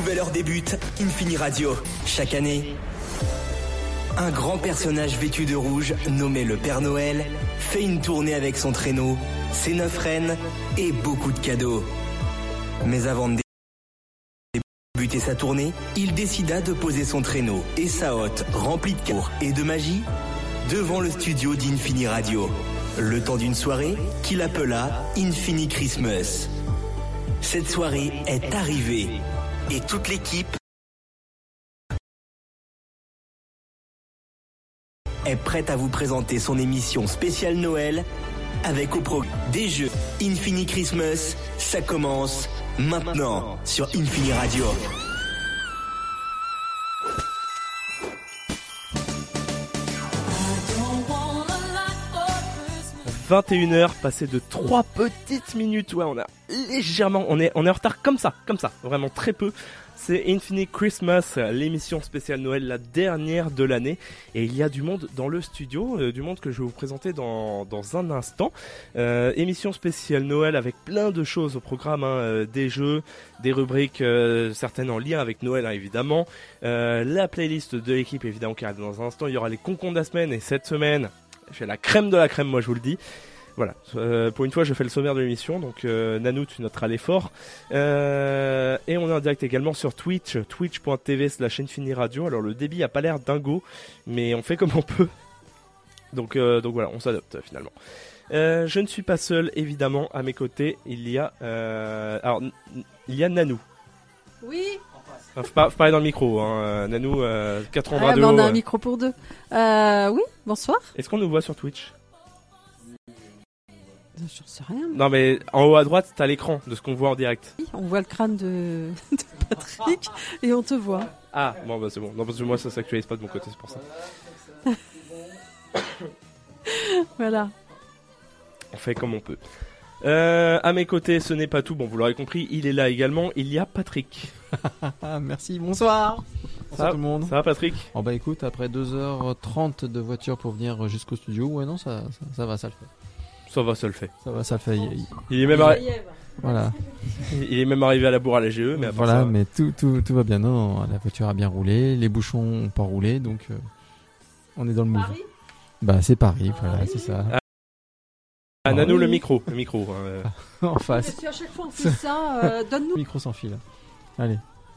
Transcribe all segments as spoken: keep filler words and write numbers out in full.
nouvelle heure débute, Infini Radio. Chaque année, un grand personnage vêtu de rouge, nommé le Père Noël, fait une tournée avec son traîneau, ses neuf rennes et beaucoup de cadeaux. Mais avant de débuter sa tournée, il décida de poser son traîneau et sa hotte remplie de cadeaux et de magie devant le studio d'Infini Radio. Le temps d'une soirée qu'il appela Infini Christmas. Cette soirée est arrivée et toute l'équipe est prête à vous présenter son émission spéciale Noël avec au programme des jeux Infini Christmas. Ça commence maintenant sur Infini Radio. vingt et une heures, passé de trois petites minutes. Ouais, on a légèrement, on est, on est en retard comme ça, comme ça, vraiment très peu. C'est Infini Christmas, l'émission spéciale Noël, la dernière de l'année. Et il y a du monde dans le studio, euh, du monde que je vais vous présenter dans, dans un instant. Euh, émission spéciale Noël avec plein de choses au programme, hein, euh, des jeux, des rubriques, euh, certaines en lien avec Noël, hein, évidemment. Euh, la playlist de l'équipe, évidemment, qui arrive dans un instant. Il y aura les concons de la semaine et cette semaine, j'ai la crème de la crème, moi je vous le dis. Voilà, euh, pour une fois je fais le sommaire de l'émission, donc euh, Nanou tu noteras l'effort. Euh, et on est en direct également sur Twitch, twitch.tv slash Infini Radio. Alors le débit a pas l'air dingo, mais on fait comme on peut. Donc, euh, donc voilà, on s'adapte finalement. Euh, je ne suis pas seul, évidemment, à mes côtés, il y a... Euh, alors, il y a Nanou. Oui. Enfin, faut, pas, faut parler dans le micro, hein. Nanou, euh, quatre-vingts-deux. Ah, mais on a un micro pour deux. Euh, oui, bonsoir. Est-ce qu'on nous voit sur Twitch ? J'en sais rien. Mais... Non mais en haut à droite t'as l'écran de ce qu'on voit en direct. Oui, on voit le crâne de, de Patrick et on te voit. Ah bon bah c'est bon. Non parce que moi ça s'actualise pas de mon côté, c'est pour ça. Voilà. On fait comme on peut. Euh, à mes côtés ce n'est pas tout, bon vous l'aurez compris, il est là également, il y a Patrick. Merci, bonsoir. Bonsoir ça, tout le monde. Ça va Patrick ? Oh bah écoute, après deux heures trente de voiture pour venir jusqu'au studio, ouais non ça, ça, ça va, ça le fait. Ça va, ça le fait. Ça va, ça le fait. Il, il est même arri... voilà. Il est même arrivé à la bourre à la G E, mais après voilà, ça... mais tout, tout, tout va bien. Non, non, la voiture a bien roulé, les bouchons n'ont pas roulé, donc euh, on est dans le move. Paris Bah c'est Paris, voilà, Paris. C'est ça. Ah, ah Nanou, oui. le micro, le micro. Hein. En face. Mais si à chaque fois on fait ça, euh, donne-nous. Le micro sans fil. Allez.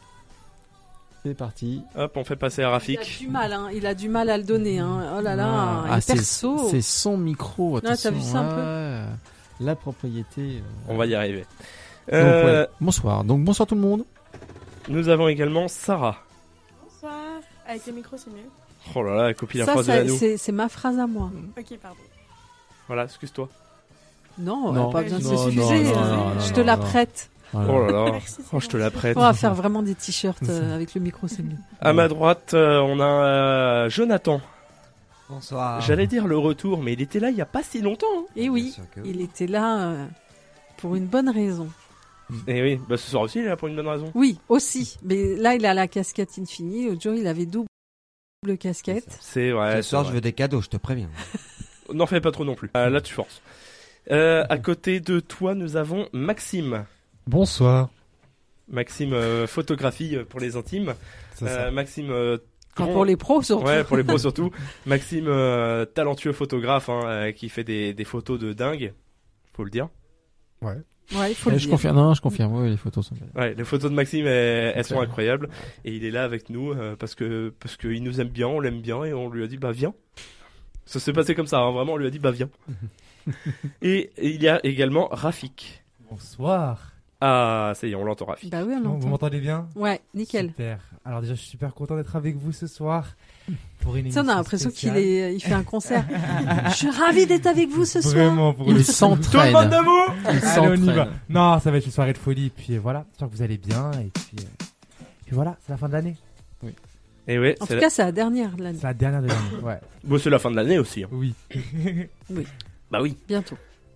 C'est parti. Hop, on fait passer à Rafik. Il a du mal, hein. Il a du mal à le donner. Hein. Oh là là, ah, il est c'est, perso. C'est son micro. Ah, t'as vu ça un ouais, peu la propriété. Euh... On va y arriver. Donc, euh... ouais. Bonsoir. Donc bonsoir tout le monde. Nous avons également Sarah. Bonsoir. Avec le micro, c'est mieux. Oh là là, la copie la ça, phrase ça de Nanou. c'est, c'est ma phrase à moi. Ok, pardon. Voilà, excuse-toi. Non, non pas besoin de non, s'excuser. non, non, euh, non, je non, te la non. prête. Voilà. Oh là là, Merci, oh, je te la prête. On va faire vraiment des t-shirts euh, avec le micro, c'est mieux. À ma droite, euh, on a euh, Jonathan. Bonsoir. J'allais dire le retour, mais il était là il y a pas si longtemps. Hein. Et oui, oui. il était là euh, pour une bonne raison. Et oui, bah ce soir aussi il est là pour une bonne raison. Oui, aussi. Mais là, il a la casquette Infini. L'autre jour, il avait double casquette. C'est vrai. Ce soir, vrai. je veux des cadeaux, je te préviens. N'en fais pas trop non plus. Euh, là, tu forces. Euh, à côté de toi, nous avons Maxime. Bonsoir. Maxime, euh, photographie pour les intimes. Euh, Maxime, euh, Enfin, grand... pour les pros surtout. Ouais, pour les pros surtout. Maxime, euh, talentueux photographe, hein, euh, qui fait des, des photos de dingue. Faut le dire. Ouais. Ouais, il faut ouais, le je dire. confirme. Non, je confirme. Oui, les photos sont belles. Ouais, les photos de Maxime, elles, elles sont incroyables. Et il est là avec nous euh, parce que parce qu'il nous aime bien, on l'aime bien et on lui a dit bah viens. Ça s'est passé comme ça, hein, vraiment, on lui a dit bah viens. et, et il y a également Rafik. Bonsoir. Ah, ça y est, on l'entend, Rafik. Bah oui, on Bon, l'entend. vous m'entendez bien ? Ouais, nickel. Super. Alors déjà, je suis super content d'être avec vous ce soir pour une Ça, émission on a l'impression spéciale. qu'il est, il fait un concert. Je suis ravi d'être avec vous ce soir. Vraiment pour Il le s'entraîne. Tout le monde debout. Il Allez, on y s'entraîne. va. Non, ça va être une soirée de folie. Puis voilà, j'espère que vous allez bien. Et puis, euh... puis voilà, c'est la fin de l'année. Et ouais, En c'est tout la... cas, c'est la dernière de l'année. C'est la dernière de l'année. Ouais. Bon, c'est la fin de l'année aussi. Hein. Oui. Oui, Bah oui. bientôt.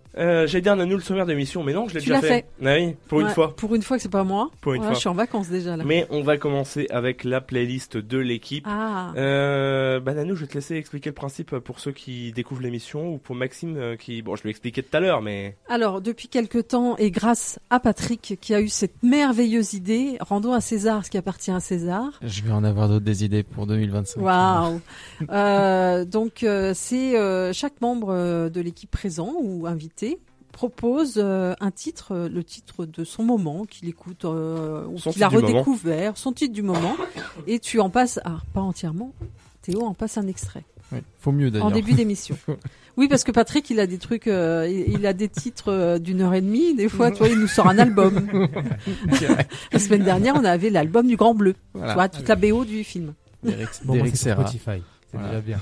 Euh, J'allais dire Nanou le sommaire d'émission, mais non, je l'ai Tu déjà l'as fait. Ah oui, pour une Ouais, fois. Pour une fois que c'est pas moi. Pour une Ouais, fois. Je suis en vacances déjà là. Mais on va commencer avec la playlist de l'équipe. Ah. Euh, bah Nanou, je vais te laisser expliquer le principe pour ceux qui découvrent l'émission ou pour Maxime euh, qui, bon, je lui ai expliqué tout à l'heure, mais Alors, depuis quelque temps, et grâce à Patrick qui a eu cette merveilleuse idée, rendons à César ce qui appartient à César. Je vais en avoir d'autres des idées pour deux mille vingt-cinq. Waouh. euh, Donc, euh, c'est euh, chaque membre euh, de l'équipe présent ou invité propose euh, un titre, euh, le titre de son moment qu'il écoute euh, ou Son qu'il a titre du redécouvert, son titre du moment, et tu en passes, ah, pas entièrement. Théo en passe un extrait Oui, faut mieux d'ailleurs. en début d'émission. Oui, parce que Patrick, il a des trucs, euh, il, il a des titres euh, d'une heure et demie. Des fois, tu vois, il nous sort un album. La semaine dernière, on avait l'album du Grand Bleu. Voilà. Tu vois, toute la B O du film. D'Eric Bon, moi, d'Eric c'est sur Serra. Spotify. C'est Voilà. déjà bien.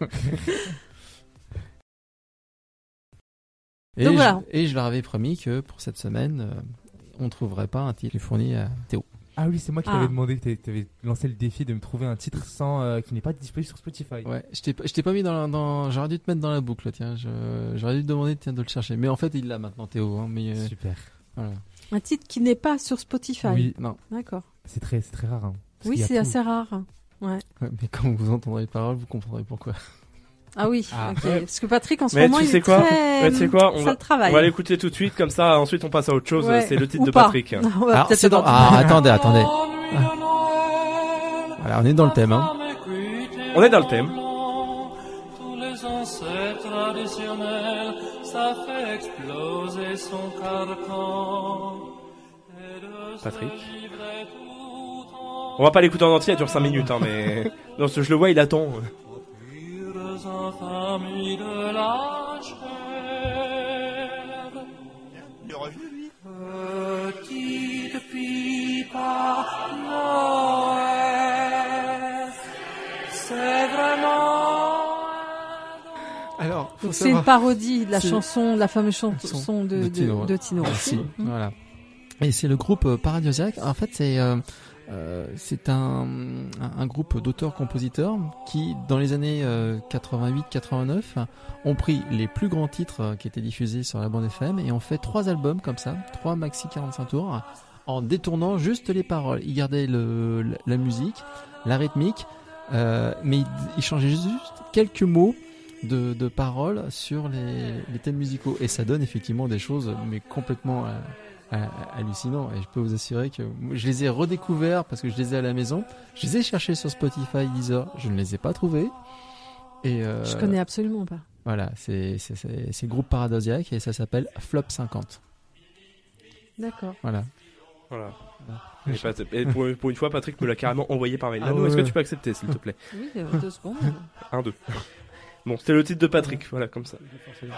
Et, Donc je, voilà. et je leur avais promis que pour cette semaine, euh, on ne trouverait pas un titre fourni à Théo. Ah oui, c'est moi qui Ah. t'avais demandé, que tu avais lancé le défi de me trouver un titre sans euh, qui n'est pas disponible sur Spotify. Ouais, je t'ai pas- je t'ai pas mis dans, la- dans, j'aurais dû te mettre dans la boucle, tiens, je, j'aurais dû te demander tiens, de le chercher. Mais en fait, il l'a maintenant, Théo, hein, mais, euh, Super. voilà. Un titre qui n'est pas sur Spotify. Oui, Non, D'accord. c'est très, c'est très rare. Hein, parce Oui, qu'il y a c'est tout. assez rare. Ouais. ouais, mais quand vous entendrez les paroles, vous comprendrez pourquoi. Ah oui, Ah. ok. Ouais. Parce que Patrick, en ce Mais moment, tu il sais est quoi très... Mais tu sais quoi, on ça va- le travaille. on va l'écouter tout de suite, comme ça, ensuite on passe à autre chose, Ouais. c'est le titre Ou de pas. Patrick. On va Alors, peut-être c'est dans... avoir du Ah, mal. attendez, attendez. Ah. Voilà, on est dans le thème, hein. On est dans le thème. Tous les ancêtres traditionnels, ça fait exploser son carcan. Et de se Patrick. livrer tout en On va pas l'écouter en entier, elle dure cinq minutes, hein, mais non, ce- je le vois, il attend. pures infamies de la chair. Petite fille par Noël, c'est vraiment... Alors, faut Donc, c'est une savoir- parodie de la C'est- chanson, la fameuse chanson de, de de, Tino. de Tino. Merci, Mhm. voilà. Et c'est le groupe euh, Paradisiaque. En fait, c'est euh, euh, c'est un, un, un groupe d'auteurs-compositeurs qui, dans les années euh, quatre-vingt-huit quatre-vingt-neuf, ont pris les plus grands titres euh, qui étaient diffusés sur la bande F M et ont fait trois albums comme ça, trois maxi quarante-cinq tours, en détournant juste les paroles. Ils gardaient le, la, la musique, la rythmique, euh, mais ils, ils changeaient juste quelques mots de, de paroles sur les, les thèmes musicaux. Et ça donne effectivement des choses, mais complètement euh, euh, hallucinantes. Et je peux vous assurer que moi, je les ai redécouverts parce que je les ai à la maison. Je les ai cherchés sur Spotify, Deezer. Je ne les ai pas trouvés. Et euh, Je connais absolument pas. voilà, c'est, c'est, c'est, c'est le groupe Paradisiaque et ça s'appelle Flop cinquante. D'accord. Voilà. Voilà. Et pas- et pour, pour une fois, Patrick me l'a carrément envoyé par mail. Ah Nanou, ouais, est-ce que ouais. tu peux accepter, s'il te plaît? Oui, euh, deux secondes. Un, deux. Bon, c'était le titre de Patrick, voilà, comme ça. Je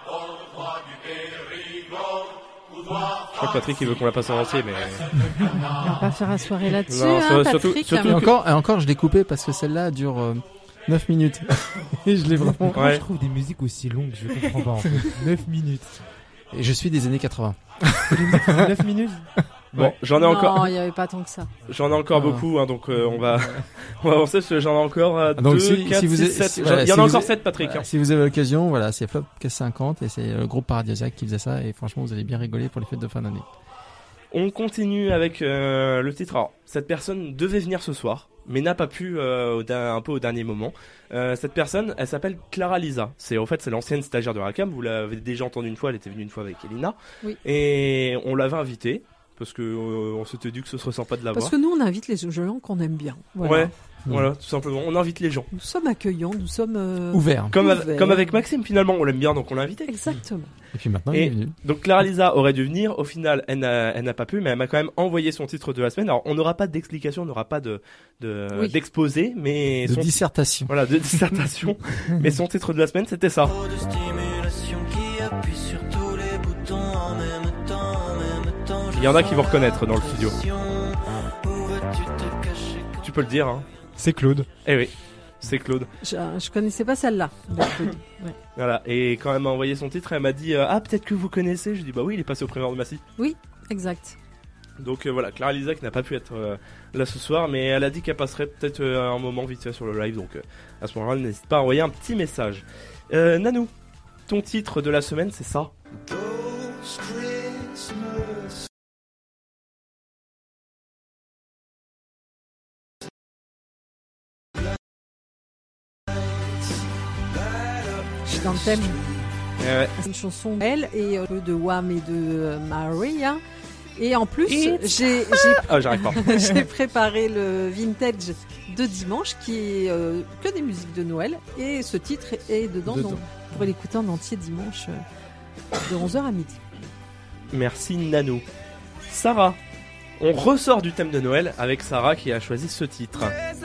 crois que Patrick, il veut qu'on la passe en entier, mais... On va pas faire la soirée là-dessus, Non, hein, sur- Patrick. surtout- surtout Et que- encore, et encore, je l'ai coupé parce que celle-là dure euh, neuf minutes. Et je l'ai vraiment. Comment Ouais. je trouve des musiques aussi longues, je comprends pas en fait. neuf minutes. Et je suis des années quatre-vingts. neuf minutes. Bon, j'en ai encore, Non, il y avait pas tant que ça. j'en ai encore Ah. beaucoup, hein, donc euh, on va, on va avancer parce que j'en ai encore euh, Ah, donc deux, si- quatre, si vous six, êtes- sept. si- J'en- voilà, Il y en si a vous encore êtes- sept, Patrick. Voilà, hein. si vous avez l'occasion, voilà, c'est Flop cinquante et c'est le groupe Paradisiaque qui faisait ça et franchement vous allez bien rigoler pour les fêtes de fin d'année. On continue avec euh, le titre. Alors, cette personne devait venir ce soir, mais n'a pas pu euh, au da- un peu au dernier moment. Euh, cette personne, elle s'appelle Clara Lisa. C'est en fait c'est l'ancienne stagiaire de Racam. Vous l'avez déjà entendu une fois. Elle était venue une fois avec Elina. Oui. Et on l'avait invitée parce que euh, on s'était dit que ce serait sympa de la Parce voir. que nous, on invite les gens qu'on aime bien. Voilà. Ouais. Voilà, tout simplement. On invite les gens. Nous sommes accueillants, nous sommes euh, Ouvert. Comme, av- Ouvert. comme avec Maxime, finalement, on l'aime bien, donc on l'a invité. Exactement. Et puis maintenant Et- il est venu. Donc Clara Lisa aurait dû venir. Au final, elle n'a, elle n'a pas pu, mais elle m'a quand même envoyé son titre de la semaine. Alors, on n'aura pas d'explication, on n'aura pas de, de Oui. d'exposé, mais De son dissertation. voilà, de dissertation. Mais son titre de la semaine, c'était ça. de stimulation qui appuie sur tous les boutons en même temps, en même temps. Il y en a qui vont reconnaître dans le studio. Où vas-tu te cacher? Tu peux le dire, hein. C'est Claude. Eh oui, c'est Claude. Je, je connaissais pas celle-là. Donc, euh, ouais. Voilà. Et quand elle m'a envoyé son titre, elle m'a dit euh, ah peut-être que vous connaissez. Je dis bah oui, il est passé au Primeur de Massy. Exact. Donc euh, voilà, Clara Lisa qui n'a pas pu être euh, là ce soir, mais elle a dit qu'elle passerait peut-être euh, un moment vite fait sur le live. Donc euh, à ce moment-là, n'hésite pas à envoyer un petit message. Euh, Nanou, ton titre de la semaine, c'est ça. Christmas. Je suis dans le thème. Eh ouais. C'est une chanson elle et euh, de Wham et de euh, Maria. Et en plus, j'ai j'ai Ah, j'arrive pas. j'ai préparé le vintage de dimanche qui est euh, que des musiques de Noël et ce titre est dedans, Dedans. donc vous pourrez l'écouter en entier dimanche euh, de onze heures à midi. Merci Nano. Sarah, on ressort du thème de Noël avec Sarah qui a choisi ce titre.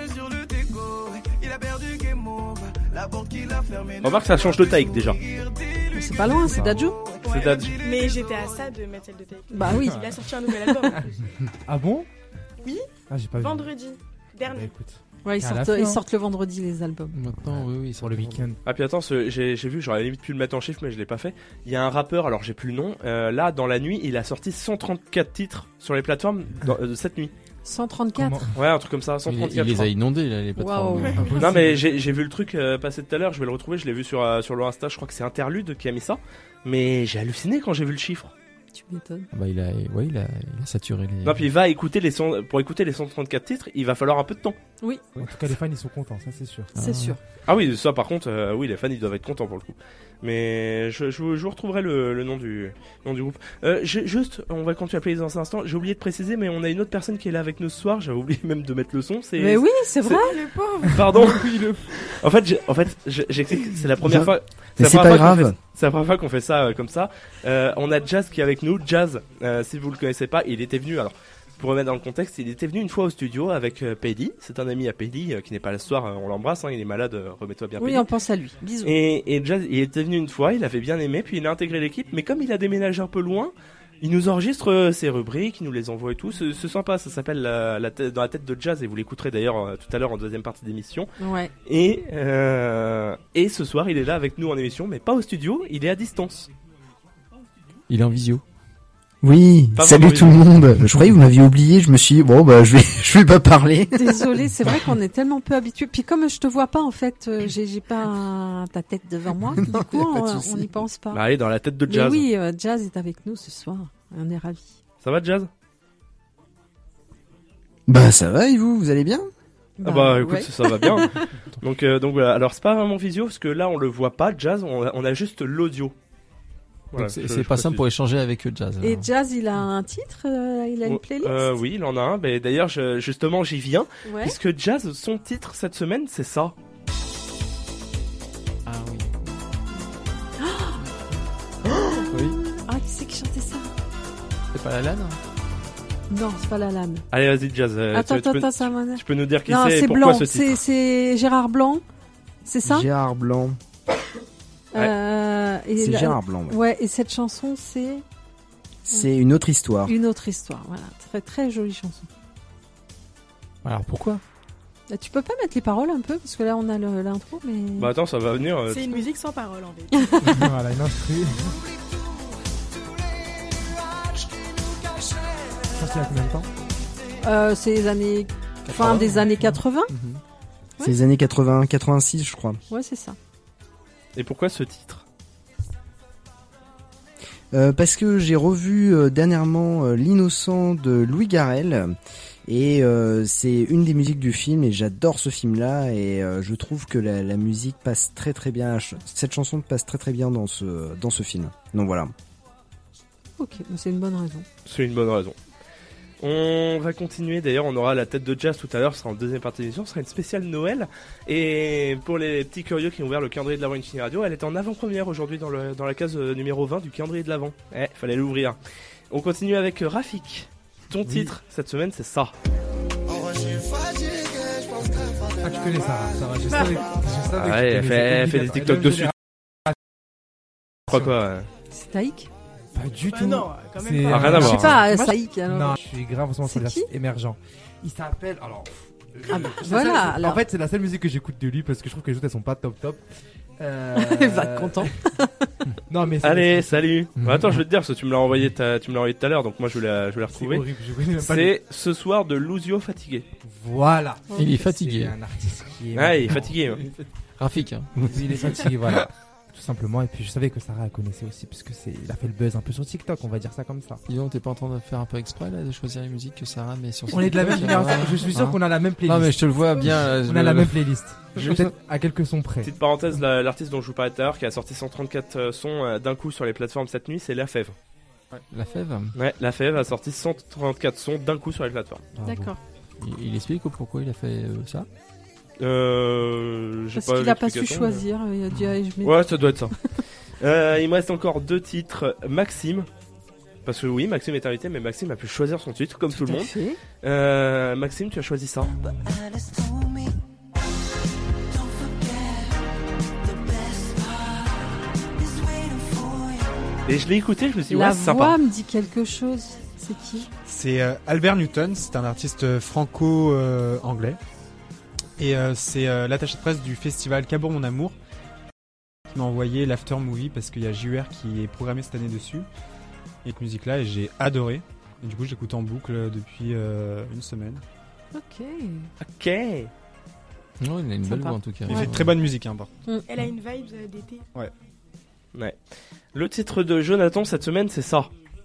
Remarque, ça change de taille déjà. C'est pas loin, c'est Dadju. C'est Dadju. Mais j'étais à ça de mettre celle de Take. Bah oui. Il a sorti un nouvel album en plus. Ah bon? Oui. Ah, j'ai pas vu. Vendredi Bah, dernier. écoute, Ouais, ils À la sortent, fin, ils hein. sortent le vendredi les albums. Maintenant, oui, oui, pour le week-end. Ah puis attends, ce- j'ai j'ai vu, j'aurais limite pu le mettre en chiffre mais je l'ai pas fait. Il y a un rappeur, alors j'ai plus le nom, euh, là dans la nuit il a sorti cent trente-quatre titres sur les plateformes dans- euh, cette nuit. cent trente-quatre. Comment Ouais, un truc comme ça, Il, cent trente-quatre. il je les crois. a inondés, là, les plateformes. Waouh. Non mais j'ai j'ai vu le truc euh, passer tout à l'heure, je vais le retrouver, je l'ai vu sur, euh, sur le Insta, je crois que c'est Interlude qui a mis ça. Mais j'ai halluciné quand j'ai vu le chiffre. Tu m'étonnes. Ah bah, il a, ouais, il a, il a saturé les. Non puis il va écouter les cent- pour écouter les cent trente-quatre titres, il va falloir un peu de temps. Oui, En tout cas, les fans ils sont contents, ça c'est sûr. c'est Ah. sûr. Ah oui, ça par contre, euh, oui les fans ils doivent être contents pour le coup. Mais je, je, vous- je vous retrouverai le, le nom du nom du groupe. Euh, j'ai- juste, on va continuer à appeler dans un instant. J'ai oublié de préciser, mais on a une autre personne qui est là avec nous ce soir. J'avais oublié même de mettre le son. C'est Mais oui, c'est vrai. Le pauvre. Pardon. En fait, j'ai- en fait, j'ai- j'explique. C'est la première Je- fois. Mais la c'est première pas fois qu'on grave. fait- C'est la première fois qu'on fait ça euh, comme ça. Euh, on a Jazz qui est avec nous. Jazz, euh, si vous le connaissez pas, il était venu. Alors, pour remettre dans le contexte, il était venu une fois au studio avec euh, Pedi. C'est un ami à Pedi euh, qui n'est pas là ce soir. euh, on l'embrasse. Hein, il est malade. euh, remets-toi bien. Oui, Pedi. on pense à lui. Bisous. Et, et Jazz, il était venu une fois. Il avait bien aimé. Puis il a intégré l'équipe. Mais comme il a déménagé un peu loin. Il nous enregistre euh, ses rubriques, il nous les envoie et tout. C'est c'est sympa, ça s'appelle la, la tête- Dans la tête de Jazz et vous l'écouterez d'ailleurs euh, tout à l'heure en deuxième partie d'émission. Ouais. Et, euh, et ce soir, il est là avec nous en émission, mais pas au studio, il est à distance. Il est en visio. Oui, Pas salut vraiment, tout le monde. Je croyais que vous m'aviez oublié, je me suis dit, bon, bah, je vais, je vais pas parler. Désolée, c'est vrai qu'on est tellement peu habitués. Puis comme je te vois pas, en fait, euh, j'ai j'ai pas un- ta tête devant moi. Du Non, coup, y a pas de on souci. on n'y pense pas. Bah, allez, dans la tête de Mais Jazz. oui, euh, Jazz est avec nous ce soir. On est ravis. Ça va, Jazz? Bah, ça va, et vous, vous allez bien? Ah bah écoute, ouais. ça va bien. donc, euh, donc voilà, alors c'est pas vraiment visio, parce que là on le voit pas, Jazz, on a, on a juste l'audio. Voilà, Donc c'est je- c'est je pas simple précise. pour échanger avec eux, Jazz. Et alors. Jazz, il a un titre, euh, il a une Oh, playlist. euh, Oui, il en a un. Mais d'ailleurs, je- justement, j'y viens. Ouais. Puisque Jazz, son titre cette semaine, c'est ça. Ah oui. Ah, qui c'est qui chantait ça? C'est pas la lane? Non, c'est pas la lame. Allez, vas-y, Jazz. euh, attends, tu, tu attends, peux, attends, ça m'a. tu peux nous dire qui Non, c'est et c'est pourquoi Blanc. ce C'est titre. c'est Gérard Blanc. C'est ça? Gérard Blanc. Euh, et C'est la- Gérard Blanc, ouais. Ouais, et cette chanson, c'est C'est une autre histoire. une autre histoire. Voilà, très très jolie chanson. Alors pourquoi? Là, tu peux pas mettre les paroles un peu parce que là on a le- l'intro, mais. Bah attends, ça va venir. euh, C'est une musique sans parole en fait. Voilà, une instru. Ça, c'est il y a combien de temps? Euh, c'est les années fin des années quatre-vingts. Mhm. C'est les années quatre-vingts, quatre-vingt-six, je crois. Ouais, c'est ça. Et pourquoi ce titre? Euh, parce que j'ai revu euh, dernièrement euh, L'Innocent de Louis Garrel et euh, c'est une des musiques du film et j'adore ce film-là et euh, je trouve que la, la musique passe très très bien. ch- Cette chanson passe très très bien dans ce dans ce film. Donc voilà. Ok, bah, c'est une bonne raison. C'est une bonne raison. On va continuer, d'ailleurs on aura la tête de Jazz tout à l'heure, ce sera en deuxième partie de l'émission, ce sera une spéciale Noël. Et pour les petits curieux qui ont ouvert le calendrier de l'Avent Infini Radio, elle est en avant-première aujourd'hui dans, le, dans la case euh, numéro vingt du calendrier de l'Avent. Eh, fallait l'ouvrir. On continue avec euh, Rafik. Ton titre cette semaine c'est ça. Ah, tu connais Sarah, Sarah, je savais, je savais Ah que ouais, tu elle fait, connaissais. elle fait des TikTok dessus. Je crois quoi euh, C'est Taïk? Pas du Bah tout. non, quand même C'est- pas. Ah, rien à Je voir. sais pas, Moi, Taïk alors. Non, je suis grave en ce moment C'est sur qui l'artiste émergent. Il s'appelle. Alors. Ah bah, c'est voilà, ça, c'est- alors. En fait, c'est la seule musique que j'écoute de lui parce que je trouve que les autres elles sont pas top top. Euh... Il va être content. Non, mais c'est- Allez, salut. Mhm. Bah, attends, je vais te dire, parce que tu me l'as envoyé, ta- tu me l'as envoyé tout à l'heure, donc moi je vais la, je vais la c'est retrouver. horrible, je connais même pas le- C'est ce soir de Luzio fatigué. Voilà. Il est C'est fatigué. un artiste qui est. Ouais, il est fatigué. hein. Rafik, hein. Oui, il est fatigué, voilà. Tout tout simplement. Et puis je savais que Sarah elle connaissait aussi, parce que c'est, il a fait le buzz un peu sur TikTok, on va dire ça comme ça. Dis-donc, t'es pas en train de faire un peu exprès là, de choisir les musiques que Sarah met sur On est de la même TikTok, génération, hein. je suis sûr Hein qu'on a la même playlist. Non mais je te le vois bien. là, je On a le- la même playlist. Je- Peut-être à quelques sons près. Petite parenthèse, la- l'artiste dont je vous parlais tout à l'heure, qui a sorti cent trente-quatre euh, sons euh, d'un coup sur les plateformes cette nuit, c'est La Fève. La Fève. Ouais, La Fève a sorti cent trente-quatre sons d'un coup sur les plateformes. Bravo. D'accord. Il, il explique pourquoi il a fait euh, ça. Euh, j'ai Parce pas qu'il a pas su l'explication, choisir. Il a dit, allez, je mets. mais- Ouais, ça doit être ça. euh, il me reste encore deux titres. Maxime. Parce que oui, Maxime est invité, mais Maxime a pu choisir son titre, comme tout, le à monde. fait. Euh, Maxime, tu as choisi ça. Alice told me, don't forget, the best part is waiting for you. Et je l'ai écouté, je me suis dit, La ouais, c'est voix sympa. me dit quelque chose. C'est qui? C'est euh, Albert Newton, c'est un artiste franco-anglais. Et euh, c'est euh, l'attaché de presse du festival Cabourg Mon Amour qui m'a envoyé l'After Movie parce qu'il y a J U R qui est programmé cette année dessus. Et cette musique-là, et j'ai adoré. Et du coup, j'écoute en boucle depuis euh, une semaine. Ok. Ok. Non, il a une belle Sympa. voix en tout cas. Il Ouais. fait très bonne musique, hein, par contre. Elle a une vibe euh, d'été. Ouais. Le titre de Jonathan cette semaine, c'est ça.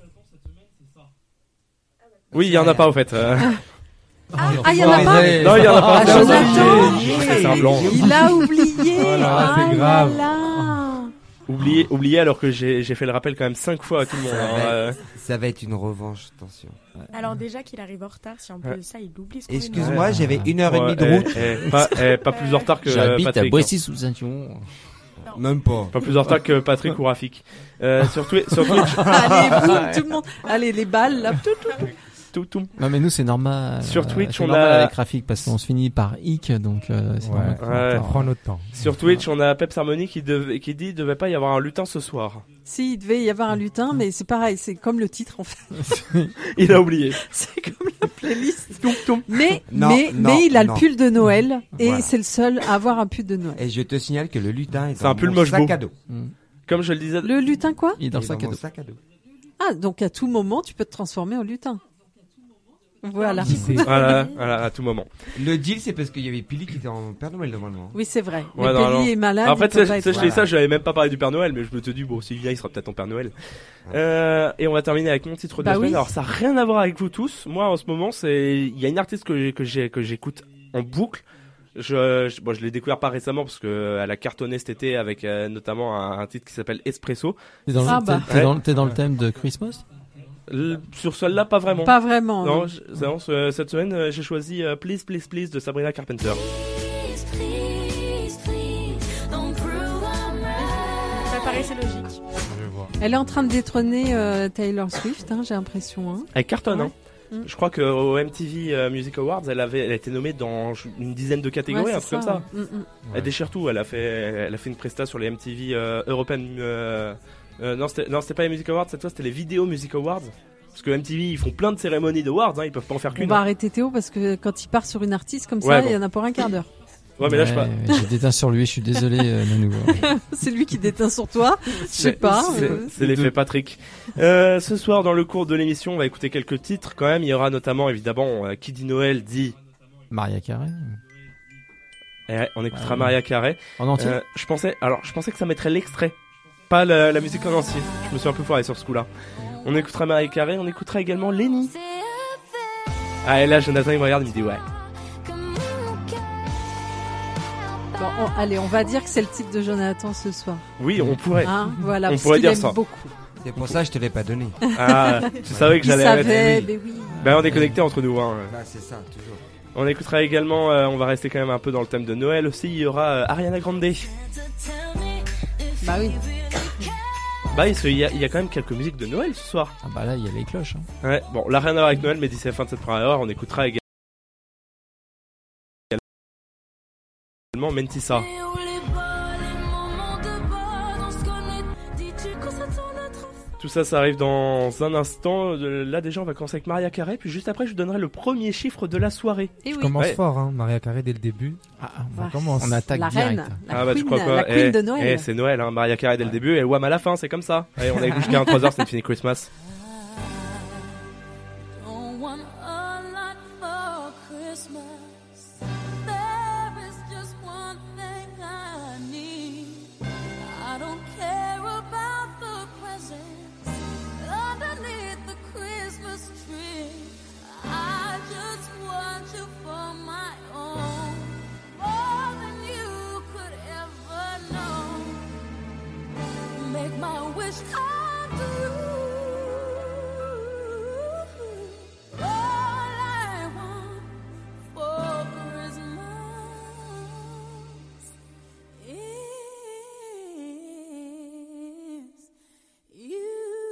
Oui, il y en a pas, au fait. Euh, Ah, ah, il y en a pas. Ouais. Non, il y en a pas. Ah, Non, Jonathan. c'est- c'est un blanc. Il a oublié. Oh là là, c'est Ah là grave. là. Oublié, oublié alors que j'ai j'ai fait le rappel quand même cinq fois à tout le monde. Ça hein, va, euh. être, ça va être une revanche, attention. Alors déjà qu'il arrive en retard, si en plus Ouais. de ça, il oublie ce qu'on Excuse-moi, j'avais une heure et demie de Ouais, route. eh, eh, pas, eh, pas plus en retard que J'habite Patrick. à hein. Boissy-sous-Saint-Yon. Même pas. Pas plus en retard que Patrick ou Rafik. Euh, sur, Twi- sur Twitch. Allez, boum, tout le monde. Allez, les balles là. Tout, tout. Tout, tout. Non mais nous c'est normal. Sur euh, Twitch, c'est on normal a- avec Rafik parce qu'on se finit par hic, donc euh, c'est Ouais. normal qu'on Ouais. On entend. prend notre temps. Sur Twitch, on a Peps Harmony qui, dev- qui dit qu'il devait pas y avoir un lutin ce soir. Si, il devait y avoir un lutin, mais c'est pareil, c'est comme le titre en fait. Il a oublié. C'est comme la playlist. Toum, toum. Mais, Non, mais, non, mais il a non. le pull de Noël et Voilà. c'est le seul à avoir un pull de Noël. Et je te signale que le lutin est C'est dans un pull mon moche sac beau. à dos. Mm. Comme je le disais. Le lutin quoi? Il est dans Il le est sac à mon dos. sac à dos. Ah, donc à tout moment, tu peux te transformer en lutin. Voilà. C'est- Voilà, voilà, à tout moment. Le deal, c'est parce qu'il y avait Pili qui était en Père Noël normalement. Oui, c'est vrai. Ouais, mais non, non. Pelli est malade. En fait, il peut ça, pas ça, être je dis là. ça, je n'avais même pas parlé du Père Noël, mais je me te dis, bon, s'il vient, il sera peut-être ton Père Noël. Euh, et on va terminer avec mon titre de Bah la semaine. oui. Alors, ça n'a rien à voir avec vous tous. Moi, en ce moment, c'est, il y a une artiste que j'ai, que j'ai, que j'écoute en boucle. Je, je, bon, je l'ai découvert pas récemment parce que euh, elle a cartonné cet été avec euh, notamment un, un titre qui s'appelle Espresso. T'es dans, le- Ah bah. t'es- t'es dans, t'es dans le thème de Christmas. L- sur celle-là, pas vraiment. Pas vraiment. Non, non. je- non, ce- cette semaine, euh, j'ai choisi euh, Please, Please, Please de Sabrina Carpenter. Ça paraissait logique. Je vois. Elle est en train de détrôner euh, Taylor Swift, hein, j'ai l'impression. Hein. Elle cartonne, Ouais. hein. Mm. Je crois qu'au M T V euh, Music Awards, elle avait, elle a été nommée dans une dizaine de catégories, Ouais, un c'est truc comme ça. Mm, mm. Elle déchire tout. Elle a fait, elle a fait une presta sur les M T V euh, European. Euh, euh, non, c'était, non, c'était pas les Music Awards. Cette fois, c'était les Video Music Awards. Parce que M T V, ils font plein de cérémonies d'awards. Hein, ils peuvent pas en faire On qu'une. va hein. arrêter Théo parce que quand il part sur une artiste comme ça, Ouais, il y bon. en a pour un quart d'heure. Ouais, mais là, je sais pas. Ouais, j'ai déteint sur lui, je suis désolé, euh, Nanou. C'est lui qui déteint sur toi. Je sais C'est- pas. C'est, euh, c'est l'effet Patrick. Euh, ce soir, dans le cours de l'émission, on va écouter quelques titres quand même. Il y aura notamment, évidemment, euh, qui dit Noël dit. Maria Carré. Eh ouais, on écoutera Ah ouais. Maria Carey. En entier. Euh, je pensais, alors, je pensais que ça mettrait l'extrait, pas la, la musique en entier. Je me suis un peu foiré sur ce coup-là. On écoutera Maria Carey, on écoutera également Lenny. Ah, et là, Jonathan, il me regarde, il me dit ouais. Bon, on- allez, on va dire que c'est le titre de Jonathan ce soir. Oui, on pourrait. Hein, voilà, On parce pourrait qu'il dire aime ça. beaucoup. C'est pour ça que je te l'ai pas donné. Ah, tu savais que Il j'allais savait, arrêter. mais oui. Ben, on est connectés entre nous, hein. Bah, c'est ça, toujours. On écoutera également, euh, on va rester quand même un peu dans le thème de Noël aussi, il y aura euh, Ariana Grande. Bah oui. Bah, il y, a, il y a quand même quelques musiques de Noël ce soir. Ah bah là, il y a les cloches. Hein. Ouais, bon, là, rien à voir avec Noël, mais d'ici la fin de cette première heure, on écoutera également Mentissa. Tout ça, ça arrive dans un instant. Euh, Là, déjà, on va commencer avec Maria Carey, puis juste après, je vous donnerai le premier chiffre de la soirée. Et Je oui. commence Ouais. fort, hein. Maria Carré dès le début. Ah, On Ah, commence. on attaque La direct. reine, la ah bah, queen, tu crois quoi la queen Eh, de Noël. eh, c'est Noël, hein. Maria Carey dès le début, et Wham à la fin, c'est comme ça. Allez, on a jusqu'à vingt-trois heures, c'est Infinite Christmas. Don't want a lot for Christmas. There is just one thing I need. I don't wish come true. All I want for Christmas is you.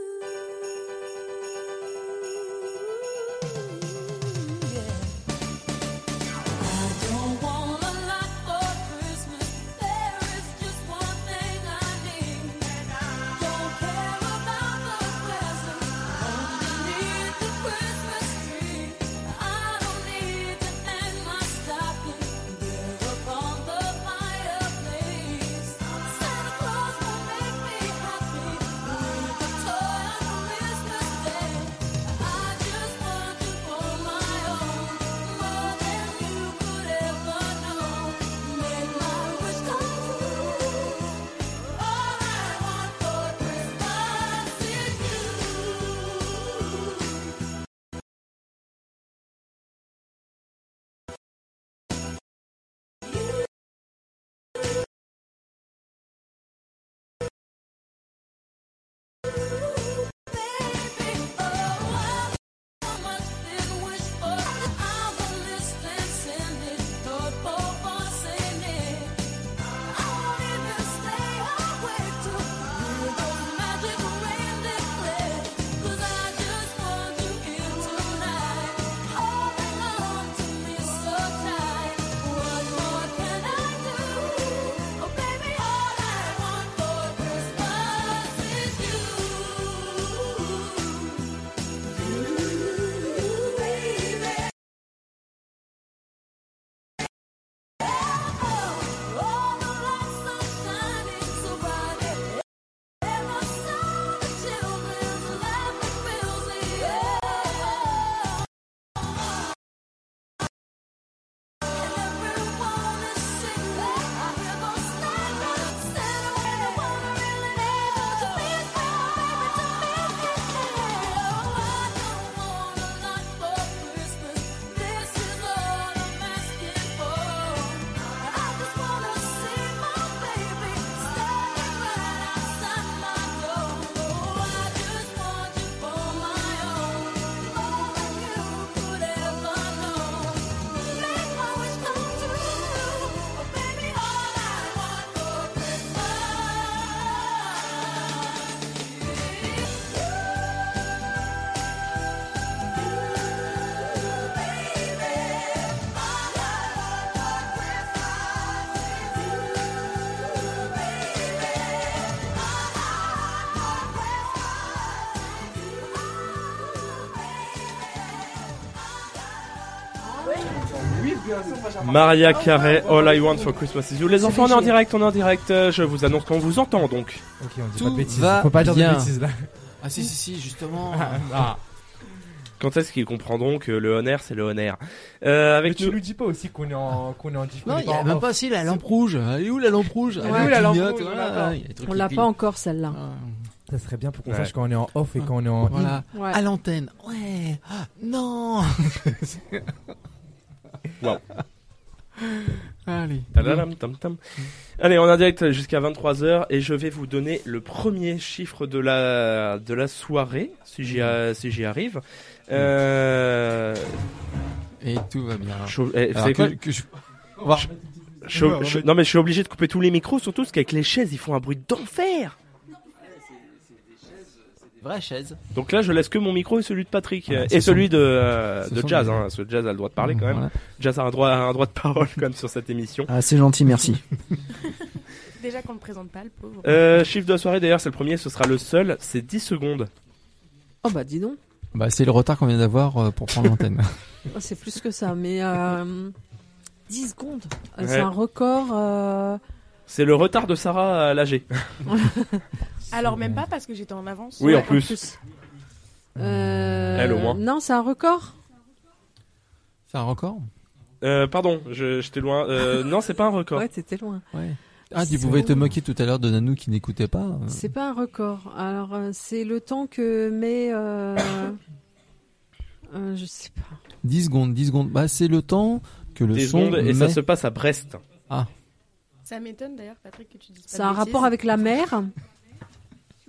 Mariah Carey, All I Want for Christmas is You. Les enfants, on est en direct, on est en direct. euh, Je vous annonce qu'on vous entend donc. Ok, on dit Tout pas de bêtises. va Faut pas dire de bien. bêtises là. Ah si si si justement. Ah. Quand est-ce qu'ils comprendront que le on air c'est le on air euh, avec Mais tu nous... nous dis pas aussi qu'on est en qu'on est en diff. Non, qu'on est il y a en même off. pas si la lampe rouge. Elle est où la lampe rouge Elle Ouais, est où la lampe clignote, rouge, voilà, d'accord. il y a des trucs On qui l'a clignent. pas encore celle-là. Ah. Ça serait bien pour qu'on Ouais. sache quand on est en off et quand on est en Voilà. Ouais. À l'antenne. Ouais. Ah, non. Wow. Allez. Tadadam, tam, tam. Allez, on est en direct jusqu'à vingt-trois heures et je vais vous donner le premier chiffre de la de la soirée si j'y a- si j'y arrive. Euh... Et tout va bien. je- eh, Alors c'est que, que- que je... On va- je- je- je- non mais je suis obligé de couper tous les micros, surtout parce qu'avec les chaises ils font un bruit d'enfer. Vraie chaise. Donc là, je laisse que mon micro et celui de Patrick Voilà, et ce celui sont- de, euh, ce de sont Jazz. des- Hein. Ce Jazz a le droit de parler quand même. Voilà. Jazz a un droit, un droit de parole quand même sur cette émission. Ah, c'est gentil, merci. Déjà qu'on ne le présente pas, le pauvre. Euh, chiffre de la soirée d'ailleurs, c'est le premier, ce sera le seul, c'est dix secondes. Oh bah dis donc, Bah c'est le retard qu'on vient d'avoir euh, pour prendre l'antenne. Oh, c'est plus que ça, mais euh, dix secondes, Euh, Ouais. c'est un record. euh, C'est le retard de Sarah à l'A G. Alors même pas parce que j'étais en avance. Oui, ouais, en plus. Euh, Elle, au moins. Non, c'est un record. C'est un record. Euh, pardon, je- j'étais loin. Euh, non, c'est pas un record. Ouais, t'étais loin. Ouais. Ah, tu C'est pouvais bon. te moquer tout à l'heure de Nanou qui n'écoutait pas. euh. C'est pas un record. Alors, euh, c'est le temps que met. Euh... euh, je sais pas. dix secondes, dix secondes. Bah c'est le temps que le dix son secondes et met... ça se passe à Brest. Ah. Ça m'étonne d'ailleurs, Patrick, que tu dises pas C'est de un bêtises. rapport avec la mer.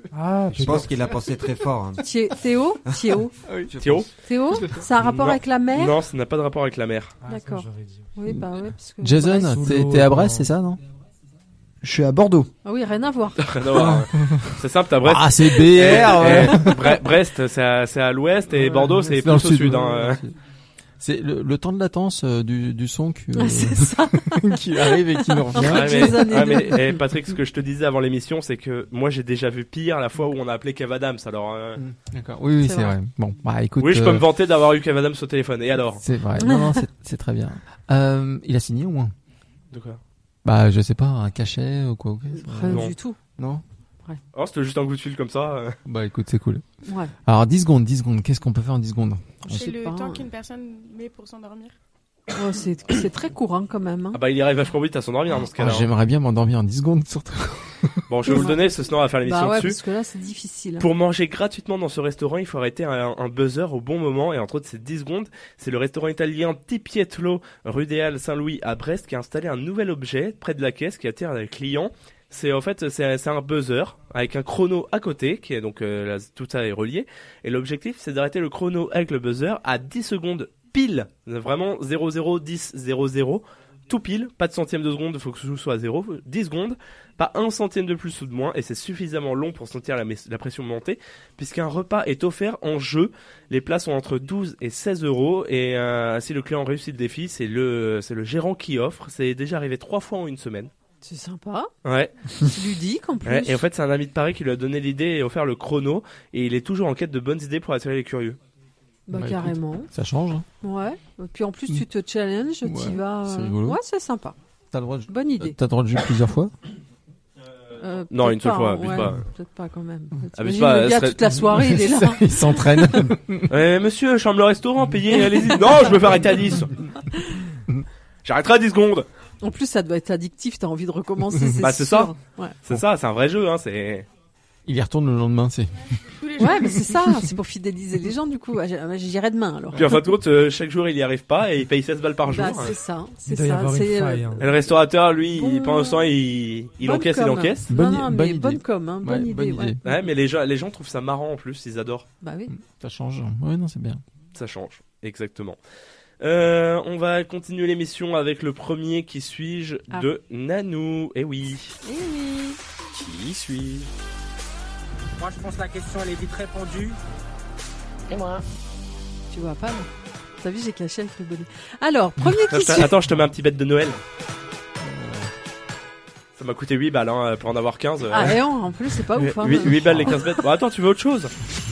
Ah, Je pense qu'il a pensé très fort. hein. Thé- Théo Théo Théo Théo Ça a un rapport Non. avec la mer Non, ça n'a pas de rapport avec la mer. Ah, ça, D'accord. j'aurais dit. Oui, bah ouais, parce que. Jason, Brest- t'es Solo, t'es à euh, Brest, c'est ça, non? Je suis à Bordeaux. Ah oui, rien à voir. Rien à voir, hein. C'est simple, t'as Brest. Ah, c'est B Eh, R, ouais. eh, Bre- Brest, c'est à, c'est à l'ouest et Ouais, Bordeaux, c'est dans plus le au sud. ouais, hein. ouais, c'est- C'est le, le temps de latence euh, du, du son que, Ah, c'est ça. qui arrive et qui nous revient. Ouais, mais, Jason et ouais, nous. mais, eh, Patrick, ce que je te disais avant l'émission, c'est que moi j'ai déjà vu pire la fois où on a appelé Kev Adams. Alors, euh, D'accord. Oui, oui, C'est c'est vrai. vrai. Bon, bah écoute. oui, je peux euh, me vanter d'avoir eu Kev Adams au téléphone. Et alors C'est vrai. Non, non, c'est, c'est très bien. Euh, il a signé au moins. De quoi Bah, je sais pas, un cachet ou quoi. ok, Rien Non. du tout. Non? Oh, c'était juste un coup de fil comme ça. euh. Bah, écoute, c'est cool. Ouais. Alors, dix secondes, dix secondes. Qu'est-ce qu'on peut faire en dix secondes? Je C'est sais le pas. temps qu'une personne met pour s'endormir. Oh, c'est c'est très courant quand même. Hein. Ah bah il irait vachement vite à s'endormir dans ce Ah, cas-là. hein. j'aimerais bien m'endormir en dix secondes, surtout. Bon, je vais vous le donner, ce sinon on va faire l'émission Bah ouais, dessus. parce que là c'est difficile. hein. Pour manger gratuitement dans ce restaurant, il faut arrêter un, un buzzer au bon moment et entre autres c'est dix secondes. C'est le restaurant italien Tipietlo, rue des Halles Saint-Louis à Brest qui a installé un nouvel objet près de la caisse qui attire les clients. C'est en fait c'est c'est un buzzer avec un chrono à côté qui est donc euh, là, tout ça est relié et l'objectif c'est d'arrêter le chrono avec le buzzer à dix secondes pile, vraiment zéro zéro dix zéro zéro tout pile, pas de centième de seconde, il faut que ce soit à zéro, dix secondes, pas un centime de plus ou de moins, et c'est suffisamment long pour sentir la, mes- la pression monter, puisqu'un repas est offert en jeu, les plats sont entre douze et seize euros, et euh, si le client réussit le défi, c'est le, c'est le gérant qui offre, c'est déjà arrivé trois fois en une semaine. C'est sympa. Ouais. C'est ludique en plus. Ouais, et en fait c'est un ami de Paris qui lui a donné l'idée et offert le chrono, et il est toujours en quête de bonnes idées pour attirer les curieux. Bah, Bah, carrément. Ça change. Hein. Ouais. Et puis en plus tu te challenges, Ouais, tu vas. c'est euh, rigolo. Ouais, c'est sympa. T'as le droit de, Bonne idée. t'as le droit de jouer plusieurs fois? Euh, Non, peut-être une seule pas, fois, hein, abuse ouais, pas. Peut-être pas quand même. Abuse T'imagines pas, le gars serait- toute la soirée, il est là. Il s'entraîne. Eh, monsieur, chambre le restaurant, payez, allez-y. Non, je me fais arrêter à dix. J'arrêterai à dix secondes. En plus, ça doit être addictif, t'as envie de recommencer, c'est Bah, c'est sûr. ça. Ouais. C'est ça, c'est un vrai jeu, hein, c'est... Il y retourne le lendemain, c'est. Tous les jours. Ouais, mais c'est ça, c'est pour fidéliser les gens du coup. Ah, j'ai- ah, J'irai demain alors. Puis en fin de compte, euh, chaque jour il y arrive pas et il paye seize balles par jour. Bah, c'est ça, Il c'est doit y ça. avoir une C'est faille. euh, hein. Et le restaurateur, lui, Bon. il, pendant ce temps, il, il bonne encaisse et il com. encaisse. Non, Bonne- non, bonne mais idée. bonne com, hein, bonne Ouais, idée. bonne ouais. idée. Ouais, mais les gens, les gens trouvent ça marrant en plus, ils adorent. Bah oui. Ça change. Ouais, non, c'est bien. Ça change, exactement. Euh, on va continuer l'émission avec le premier qui suis-je Ah. de Nanou. Eh oui. Eh oui. Qui suis Moi, je pense que la question, elle est vite répondue. Et moi? Tu vois pas, non T'as vu, j'ai caché avec le bonnet. Alors, premier Attends, qui je te- suit. Attends, je te mets un petit bête de Noël. Ça m'a coûté huit balles hein, pour en avoir quinze. Ah, et en en plus, c'est pas ouf. Hein. huit balles les quinze bêtes. Bon, attends, tu veux autre chose?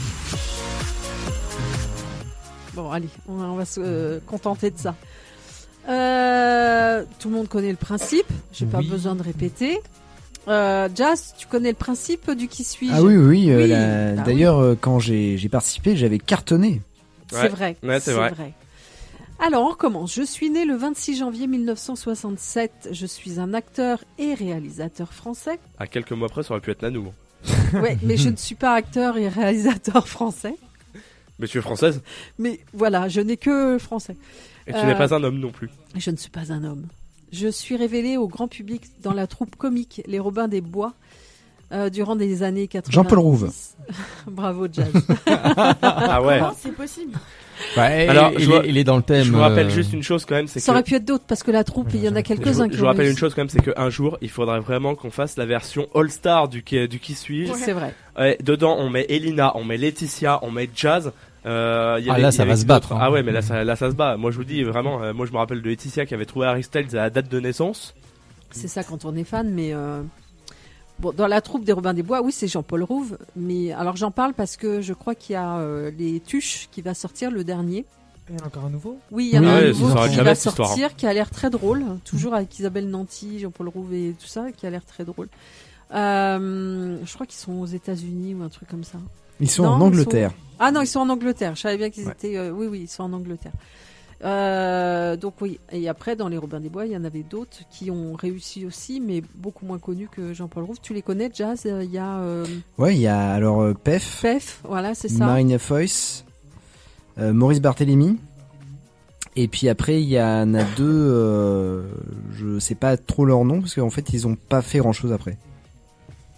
Bon, allez, on va, on va se euh, contenter de ça. Euh, tout le monde connaît le principe. J'ai pas Oui. besoin de répéter. Euh, Jazz, tu connais le principe du qui suis-je? Ah oui, oui, oui. euh, Oui, la- bah D'ailleurs, euh, quand j'ai j'ai participé, j'avais cartonné. C'est Ouais. vrai. Ouais, c'est vrai. Alors, on recommence. Je suis né le vingt-six janvier mille neuf cent soixante-sept. Je suis un acteur et réalisateur français. À quelques mois près, ça aurait pu être Nanou. Ouais, mais je ne suis pas acteur et réalisateur français. Mais tu es française Mais voilà, je n'ai que français. et tu Euh, n'es pas un homme non plus. Je ne suis pas un homme. Je suis révélé au grand public dans la troupe comique Les Robins des Bois euh, durant des années quatre-vingt-dix. Jean-Paul Rouve. Bravo, Jazz. Ah ouais. Comment c'est possible? Ouais, Alors, il, je il vois- est, il est dans le thème. Je vous rappelle euh, juste une chose quand même, c'est que Ça aurait pu être d'autres parce que la troupe, il y en a je quelques-uns vous, qui je vous ont rappelle une réussi. chose quand même, c'est qu'un jour, il faudrait vraiment qu'on fasse la version All-Star du qui, du qui suis-je. C'est vrai. Ouais, dedans, on met Elina, on met Laetitia, on met Jazz. Euh, il y Ah, avait- là, il y ça avait va se qui battre, d'autre hein. Ah ouais, mais là ça, là, ça se bat. Moi, je vous dis vraiment, euh, moi, je me rappelle de Laetitia qui avait trouvé Harry Styles à la date de naissance. C'est ça quand on est fan, mais euh, bon, dans la troupe des Robins des Bois, oui, c'est Jean-Paul Rouve. Mais alors j'en parle parce que je crois qu'il y a euh, les Tuches qui va sortir le dernier. Il y en a encore un nouveau? Oui, il y en a Oui, un ouais, nouveau ça s'arrête qui jamais, va cette histoire, sortir, qui a l'air très drôle, toujours avec Isabelle Nanty, Jean-Paul Rouve et tout ça, qui a l'air très drôle. Euh, je crois qu'ils sont aux États-Unis ou un truc comme ça. Ils sont Non, en ils Angleterre. sont- Ah non, ils sont en Angleterre. Je savais bien qu'ils Ouais. étaient. euh, oui, oui, ils sont en Angleterre. Euh, donc oui. Et après, dans les Robins des Bois, il y en avait d'autres qui ont réussi aussi, mais beaucoup moins connus que Jean-Paul Rouve. Tu les connais, Jazz? Il y a euh, Ouais, il y a alors euh, Pef, Pef, voilà, c'est ça. Marina Foïs, euh, Maurice Barthélémy. Et puis après, il y en a deux, euh, je sais pas trop leur nom, parce qu'en fait, ils ont pas fait grand chose après.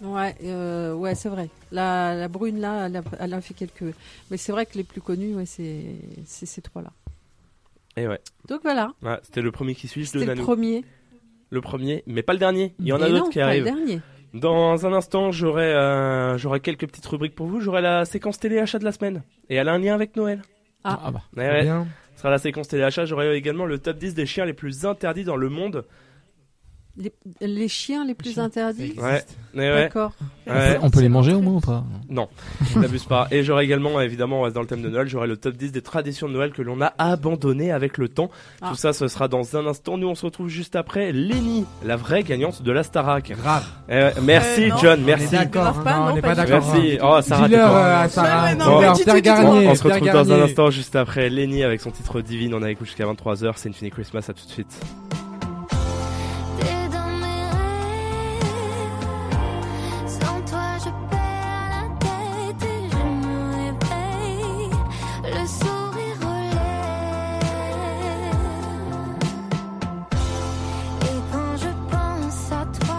Ouais, euh, ouais, c'est vrai. La, la brune là, elle a, elle a fait quelques. Mais c'est vrai que les plus connus, ouais, c'est, c'est ces trois-là. Et ouais. Donc voilà. Ouais, c'était le premier qui suit, je C'était donne à le nous. premier. Le premier, mais pas le dernier. Il y en Mais a d'autres non, qui pas arrivent. le dernier. Dans un instant, j'aurai euh, j'aurai quelques petites rubriques pour vous. J'aurai la séquence téléachat de la semaine. Et elle a un lien avec Noël. Ah, Ah bah. Ouais, ouais. Bien. Ce sera la séquence téléachat. J'aurai également le top dix des chiens les plus interdits dans le monde. Les, les chiens les plus chiens, interdits. Ouais, ouais, ouais. D'accord. Ouais. On peut les manger au moins ou pas? Non, je n'abuse pas. Et j'aurai également, évidemment, on reste dans le thème de Noël, j'aurai le top dix des traditions de Noël que l'on a abandonnées avec le temps. Ah. Tout ça, ce sera dans un instant. Nous, on se retrouve juste après Lenny, la vraie gagnante de la Starac. Grave. Euh, merci, Euh, non. John, On est merci. d'accord. Grave pas, Non, non, on n'est pas pas du d'accord. Merci. Oh, Sarah, t'es Dis-leur pas- euh, à Sarah. Ouais, ouais, non, Dis-leur, mais dis-tu, Pierre dis-tu, Garnier. On se retrouve Pierre dans un Garnier. instant, juste après Lenny avec son titre Divine. On a écouté jusqu'à vingt-trois heures. C'est Infinite Christmas. À tout de suite. T'es dans mes rêves, sans toi je perds la tête et je me réveille, le sourire aux lèvres. Et quand je pense à toi,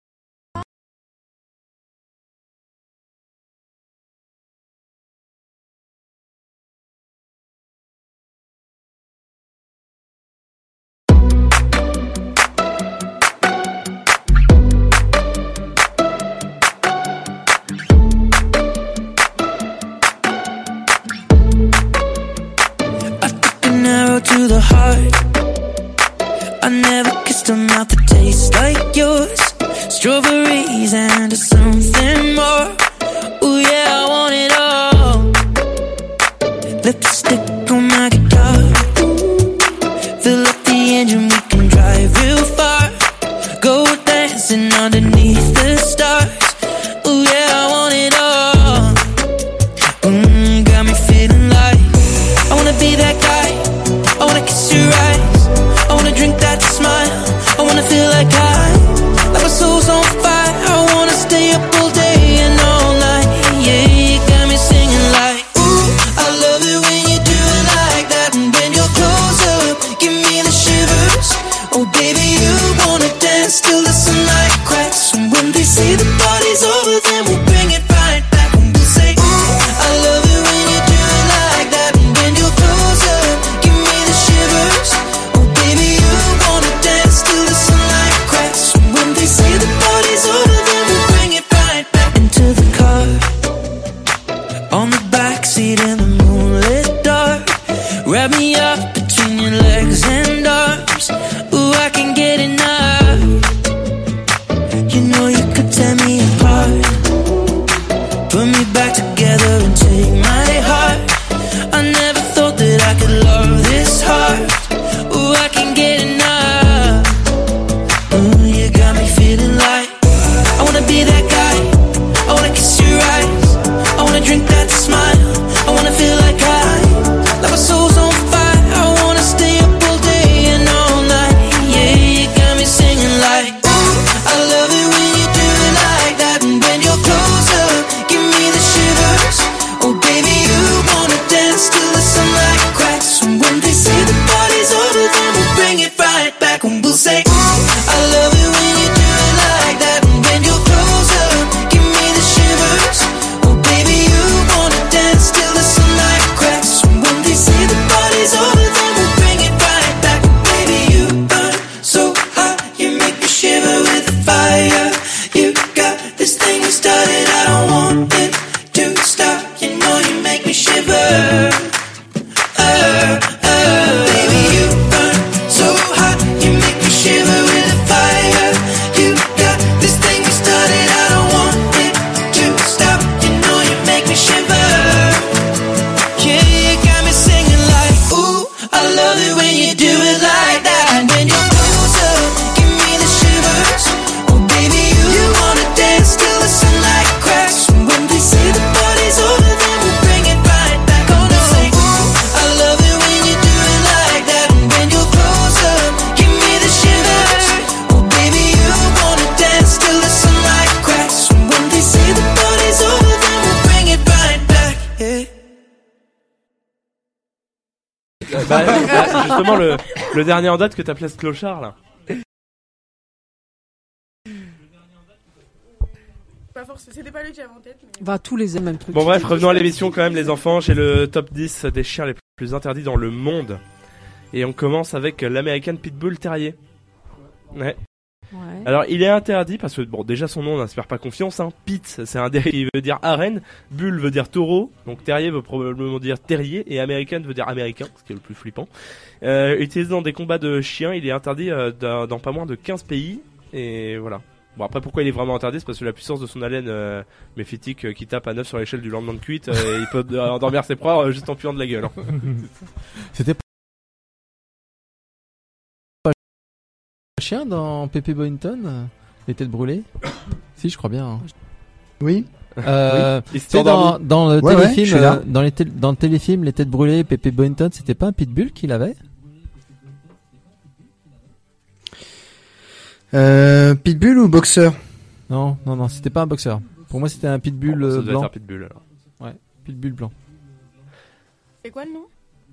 An arrow to the heart. I never kissed a mouth that tastes like yours. Strawberries and something more. Ooh yeah, I want it all. Lipstick on my guitar. Fill up the engine, we can drive real far. Go dancing underneath the stars. Ooh yeah, I want it all. Mm, got me feeling like I wanna be that guy. I wanna kiss your eyes. I wanna drink that smile. I wanna feel like I, like my soul's on fire. I wanna stay up all day and all night. Yeah, you got me singing like, ooh, I love it when you do it like that. And when you're close up, give me the shivers. Oh baby, you wanna dance till the sunlight cracks. And when they say the party's over, then we'll bring it right back. And we'll say, ooh, I love it when you do it like that. And when you're close up, give me the shivers. Oh baby, you wanna dance till the sunlight cracks. And when they say the party's over, then we'll bring it right back. Into the car, on the backseat in the moonlit dark. Wrap me up between your legs and arms. Ooh, I can get enough. You know you could tear me apart. Put me back together and take my heart. I never thought that I could love this hard. Ooh, I can get enough. Ooh, you got me feeling like I wanna be that guy. I wanna kiss your eyes. I wanna drink that smile. I wanna feel like I, like my soul's on fire. I wanna stay up all day and all night. Yeah, you got me singing like, ooh, I love it when you do it like that. And when you're close up, give me the shivers. Oh baby, you wanna dance till the sunlight cracks. And when they say the party's over, then we'll bring it right back. And we'll say, ooh, I love it when you do it like that. And when you're close up, give me the shivers. Oh baby, you wanna dance till the sunlight cracks. And when they say the party's over, then we'll bring it right back. Baby, you burn so hot, you make me shiver with the fire. You got this thing you started, I don't want it to stop. You know you make me shiver. Uh, uh, baby, you burn so hot, you make me shiver with the fire. You got this thing you started, I don't want it to stop. You know you make me shiver. Yeah, you got me singing like, ooh, I love it when you do it like that. And when you're closer, give me the shivers. Oh baby, you wanna dance till the sunlight cracks. And when they say the party's over, then we'll bring it right back. Oh no, say, ooh, I love it when you do it like that. And when you're closer, give me the shivers. Oh baby, you wanna dance till the sunlight cracks. And when they say the party's over, then we'll bring it right back. Yeah. Bah, bah, justement, le, le dernier en date que t'appelais ce clochard là. Pas forcément, c'était pas lui que j'avais en tête. Mais... Bah, tous les mêmes trucs. Bon bref, revenons à l'émission quand même les enfants. J'ai le top dix des chiens les plus interdits dans le monde. Et on commence avec l'American Pitbull Terrier. Ouais. Ouais. Alors il est interdit parce que bon déjà son nom n'inspire pas confiance hein. Pit c'est un dérivé qui veut dire arène, Bull veut dire taureau, donc terrier veut probablement dire terrier et American veut dire américain, ce qui est le plus flippant. Euh, utilisé dans des combats de chiens, il est interdit euh, dans, dans pas moins de quinze pays et voilà. Bon après pourquoi il est vraiment interdit, c'est parce que la puissance de son haleine euh, méphitique euh, qui tape à neuf sur l'échelle du lendemain de cuite, euh, il peut euh, endormir ses proies euh, juste en puant de la gueule. Hein. C'était chien dans Pépé Boynton, euh, les têtes brûlées. Si, je crois bien. Hein. Oui. Euh, oui. C'est dans, dans le ouais, téléfilm, ouais, euh, dans, les tél- dans le téléfilm, les têtes brûlées, Pépé Boynton, c'était pas un pitbull qu'il avait? Euh, pitbull ou boxeur? Non, non, non, c'était pas un boxeur. Pour moi, c'était un pitbull Bon, ça euh, doit blanc. être un pitbull alors. Ouais, pitbull blanc. C'est quoi le nom?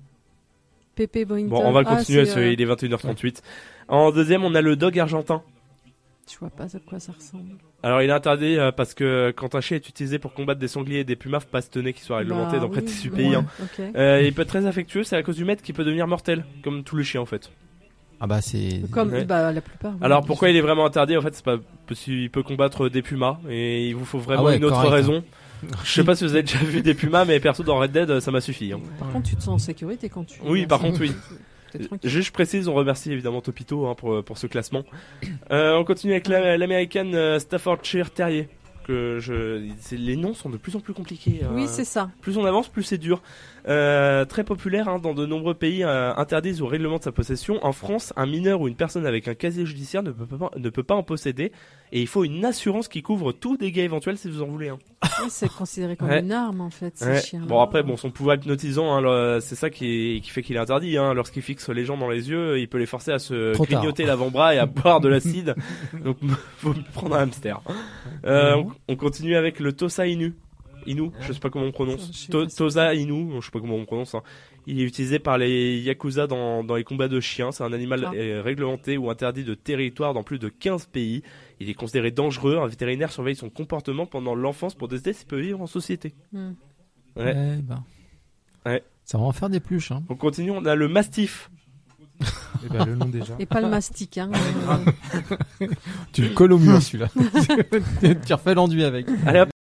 Pépé Boynton. Bon on va le Ah, continuer, c'est, parce euh, qu'il est vingt et une heures trente-huit. En deuxième on a le dog argentin. Je vois pas à quoi ça ressemble. Alors il est interdit euh, parce que quand un chien est utilisé pour combattre des sangliers et des pumas, faut pas se tenir qui soit réglementé Bah, dans près de oui, dix-huit ouais, pays. Hein. ok. Euh, il peut être très affectueux, c'est à cause du maître qui peut devenir mortel, comme tous les chiens en fait. Ah bah c'est... Comme Ouais. bah, la plupart. oui. Alors pourquoi il est vraiment interdit en fait, c'est pas parce qu'il peut combattre des pumas et il vous faut vraiment Ah ouais, une autre correct, raison. Je sais pas si vous avez déjà vu des pumas, mais perso dans Red Dead ça m'a suffi. Hein. Par contre, tu te sens en sécurité quand tu. Oui, par contre oui. T'es tranquille. Juste je précise, on remercie évidemment Topito hein, pour, pour ce classement. Euh, on continue avec la- l'American euh, Staffordshire Terrier. Que je, c'est- les noms sont de plus en plus compliqués. euh, Oui, c'est ça. Plus on avance, plus c'est dur. Euh, très populaire hein, dans de nombreux pays, euh, interdisent ou réglementent sa possession. En France, un mineur ou une personne avec un casier judiciaire ne peut pas, ne peut pas en posséder. Et il faut une assurance qui couvre tout dégât éventuel si vous en voulez un. Oui, c'est considéré comme Ouais. une arme en fait, ces Ouais. chiens. Bon après, bon son pouvoir hypnotisant, hein, le- c'est ça qui, est- qui fait qu'il est interdit. Hein. Lorsqu'il fixe les gens dans les yeux, il peut les forcer à se Trop tard. clignoter l'avant-bras et à boire de l'acide. Donc faut prendre un hamster. Euh, on, on continue avec le Tosa Inu. Inu, je sais pas comment on prononce. Je sais To- pas si- Tosa Inu, je sais pas comment on prononce. Hein. Il est utilisé par les Yakuza dans, dans les combats de chiens. C'est un animal Ah. euh, réglementé ou interdit de territoire dans plus de quinze pays. Il est considéré dangereux. Un vétérinaire surveille son comportement pendant l'enfance pour décider s'il peut vivre en société. Hmm. Ouais. Eh ben. Ouais. Ça va en faire des pluches. Hein. On continue, on a le Mastiff. Eh ben, le nom déjà. Et pas le mastic, hein. euh, Tu le colles au mur celui-là. Tu refais l'enduit avec. Allez hop.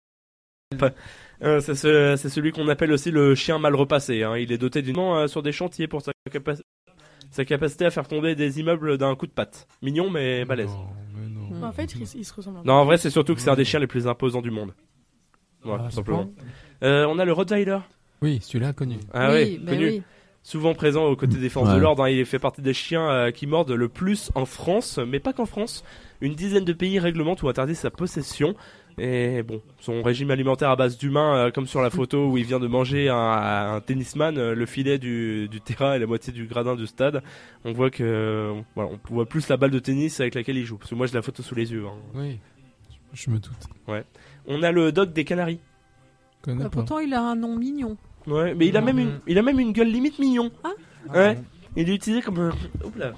Euh, c'est, ce- c'est celui qu'on appelle aussi le chien mal repassé. Hein. Il est doté d'une main euh, sur des chantiers pour sa, capa- sa capacité à faire tomber des immeubles d'un coup de patte. Mignon mais balèze. Non, mais non. Mais en fait, il, il se ressemble un peu. Non, en vrai, c'est surtout que c'est un des chiens les plus imposants du monde. Ouais, Ah, tout c'est simplement. bon. Euh, on a le Rottweiler. Oui, celui-là connu. Ah oui, oui, ben connu. oui. Souvent présent aux côtés des forces Ouais. de l'ordre. Hein. Il fait partie des chiens euh, qui mordent le plus en France, mais pas qu'en France. Une dizaine de pays réglementent ou interdisent sa possession. Et bon, son régime alimentaire à base d'humains, euh, comme sur la photo où il vient de manger un, un tennisman, euh, le filet du, du terrain et la moitié du gradin du stade, on voit que euh, voilà, on voit plus la balle de tennis avec laquelle il joue. Parce que moi j'ai la photo sous les yeux. Hein. Oui, je me doute. On a le dog des Canaries. Je connais Bah, pas. pourtant, il a un nom mignon. Ouais, mais il a même une, il a même une gueule limite mignon. Ah. Ouais. Il est utilisé comme un... Oups là.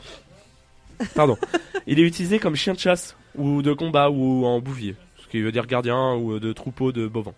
Pardon. Il est utilisé comme chien de chasse ou de combat ou en bouvier, ce qui veut dire gardien ou de troupeau de bovins.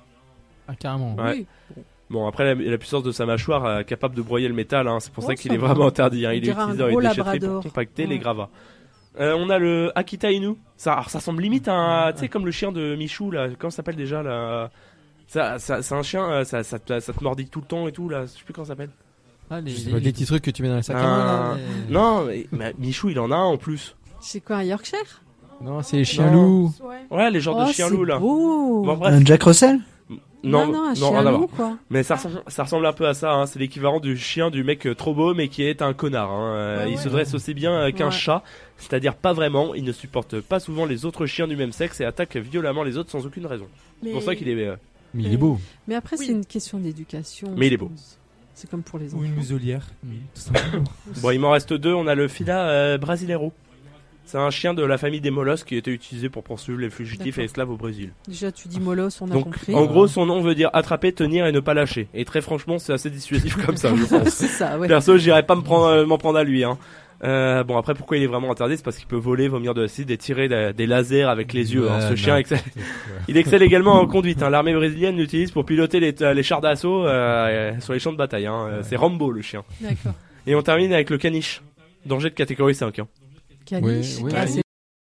Ah, carrément. Ouais. Oui. Bon après la, la puissance de sa mâchoire euh, capable de broyer le métal, hein, c'est pour Oh, ça qu'il ça est va. vraiment interdit. Hein. On Il est dirait un utilisé dans les gros déchetteries pour labrador. compacter les Ouais. gravats. Euh, on a le Akita Inu. Ça, alors, ça semble limite à un, tu sais comme le chien de Michou là. Comment ça s'appelle déjà là? Ça, ça, c'est un chien, euh, ça, ça, te, ça te mordit tout le temps et tout là. Je sais plus comment ça s'appelle. Ah, les, Je sais les- pas les du petits trucs que tu mets dans les sacs à Un- main, là, les- Non, mais, mais Michou il en a un en plus. C'est quoi, un Yorkshire? Non, c'est les chiens Non. loups. Ouais. Ouais, les genres Oh, de chiens c'est loups là. beau. Bon bref. Un Jack Russell? Non, non, un rien chien à voir. loup, quoi. Mais ça ressemble, ça ressemble un peu à ça. Hein. C'est l'équivalent du chien du mec euh, trop beau mais qui est un connard. Hein. Euh, Ouais, il ouais. se dresse aussi bien euh, qu'un Ouais. chat, c'est-à-dire pas vraiment. Il ne supporte pas souvent les autres chiens du même sexe et attaque violemment les autres sans aucune raison. C'est Mais... pour ça qu'il est. euh, Mais il est beau. Mais après, Oui. c'est une question d'éducation. Mais il je est beau. pense. C'est comme pour les Ou enfants. une muselière. Tout simplement. Bon, il m'en reste deux. On a le Fila euh, Brasileiro. C'est un chien de la famille des mollusques qui était utilisé pour poursuivre les fugitifs D'accord. et esclaves au Brésil. Déjà, tu dis molosses, on a Donc, compris. en gros, son nom veut dire attraper, tenir et ne pas lâcher. Et très franchement, c'est assez dissuasif comme ça, je pense. C'est ça, ouais. Perso, j'irais pas me prendre, euh, m'en prendre à lui. Hein. Euh, bon après pourquoi il est vraiment interdit, c'est parce qu'il peut voler, vomir de l'acide et tirer des, des lasers avec les yeux. Hein. Ce Ouais, chien non. excelle. Il excelle également en conduite. Hein. L'armée brésilienne l'utilise pour piloter les, les chars d'assaut euh, sur les champs de bataille. Hein. Ouais. C'est Rambo le chien. D'accord. Et on termine avec le caniche. Danger de catégorie cinq. Hein. Caniche. Oui, oui, Ah, oui. c'est-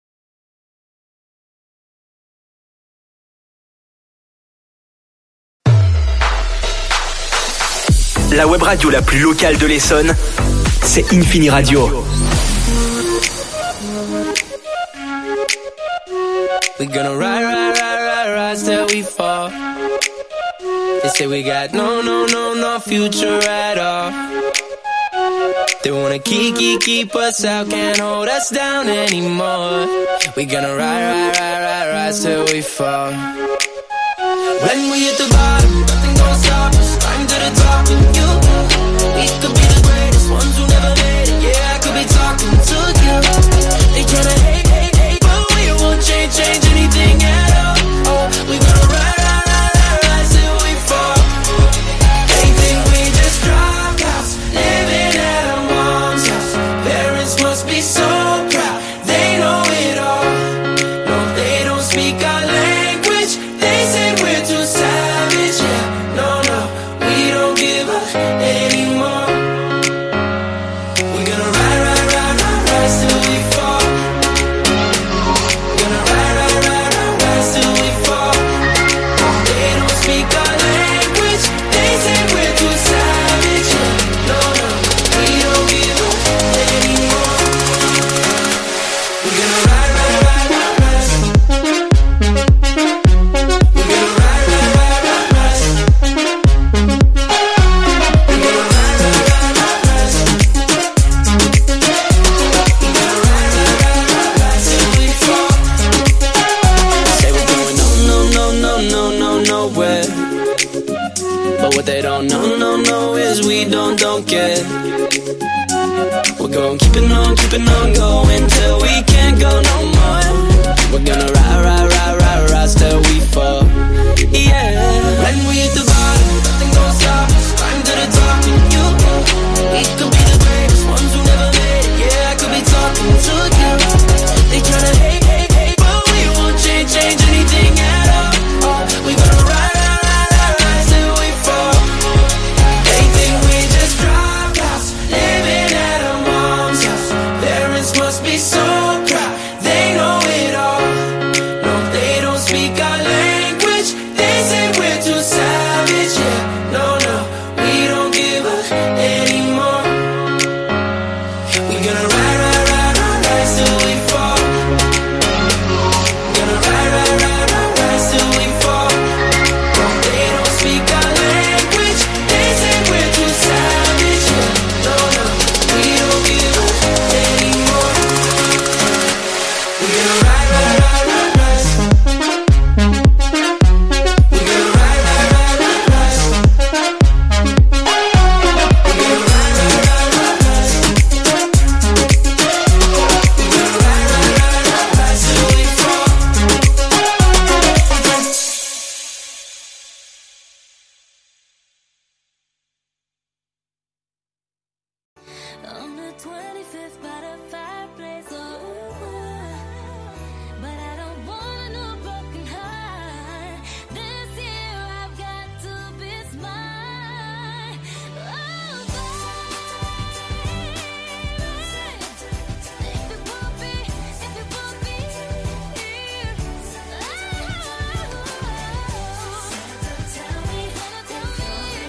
La web radio la plus locale de l'Essonne, c'est Infini Radio. We gonna ride, ride, ride, ride, ride till we fall. They say we got no, no, no, no future at all. They wanna keep, keep, keep us out, can't hold us down anymore. We gonna ride, ride, ride, ride, ride till we fall. When we hit the bottom, nothing gonna stop us. Climb to the top and you, we could be the greatest ones who never made it. Yeah, I could be talking to you. They tryna hate, hate, hate, but we won't change, change anything at all. Oh, we gonna ride, ride, ride, ride, ride till we fall. They think we just dropped out, living at our mom's house. Parents must be so proud, they know it all. No, they don't speak our language. They say we're too savage. Yeah, no, no, we don't give up anymore. We're gonna ride, ride, ride, ride, ride till we fall. Gonna ride, ride, ride, ride, ride till we fall. They don't speak our language. They say we're too savage. Yeah, no, no, we don't give up anymore. We're gonna ride, ride, ride, ride, ride. We're gonna ride, ride, ride, ride, ride. We're gonna ride, ride, ride, ride, ride. We're gonna ride, ride, ride, ride, ride till we fall. Say we're going no, no, no, no, no, no, nowhere. But what they don't know, no, no, is we don't, don't care. We're going keeping on, keeping on going till we can't go no more. We're gonna ride, ride, ride, ride, ride till we fall. Yeah. When we hit the bottom, nothing gonna stop us. Climb to the top and you, we could be the greatest ones who never made it. Yeah, I could be talking to you. They tryna hate, hate, hate, but we won't change, change anything at all. Oh, we gonna ride, ride, ride, ride, ride till we fall. They think we just dropped out, living at our mom's house. Parents must be so proud, they know it all. No, they don't speak our language. They say we're too savage. Yeah, no, no, we don't give up anymore. We gonna ride, ride, ride, ride, ride till we fall. Gonna ride, ride, ride, ride, ride till we fall. No, they don't speak our language. They say we're too savage. Yeah, no, no, we don't give up anymore. We gonna ride, ride, ride, ride, ride. We gonna ride, ride, ride, ride, ride. We gonna ride, ride, ride, ride, ride. We gonna ride, ride, ride, ride, ride till we fall. On the twenty-fifth by the fireplace, oh, but I don't want no broken heart. This year I've got to be smart. Oh, baby, if it would be, if it would be here, oh, tell me, tell me,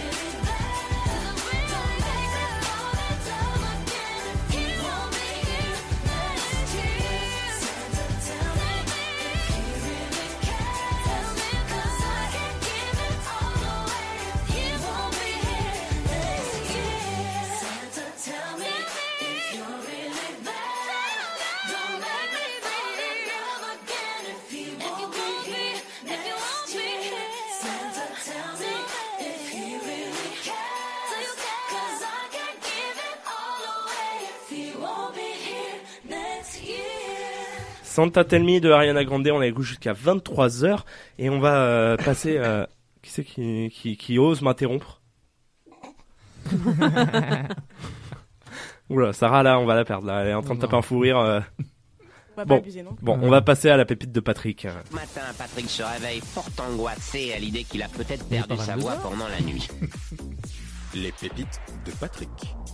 Santa Tell Me de Ariana Grande, on a écouté jusqu'à vingt-trois heures et on va euh, passer... Euh, qui c'est qui, qui, qui ose m'interrompre? Oula, Sarah, là, on va la perdre. Là. Elle est en train de taper un fou rire. euh. On va pas Bon, abuser non plus. bon, on va passer à la pépite de Patrick. Matin, Patrick se réveille fort angoissé à l'idée qu'il a peut-être Mais perdu pas sa vingt-deux voix heures. pendant la nuit. Les pépites de Patrick.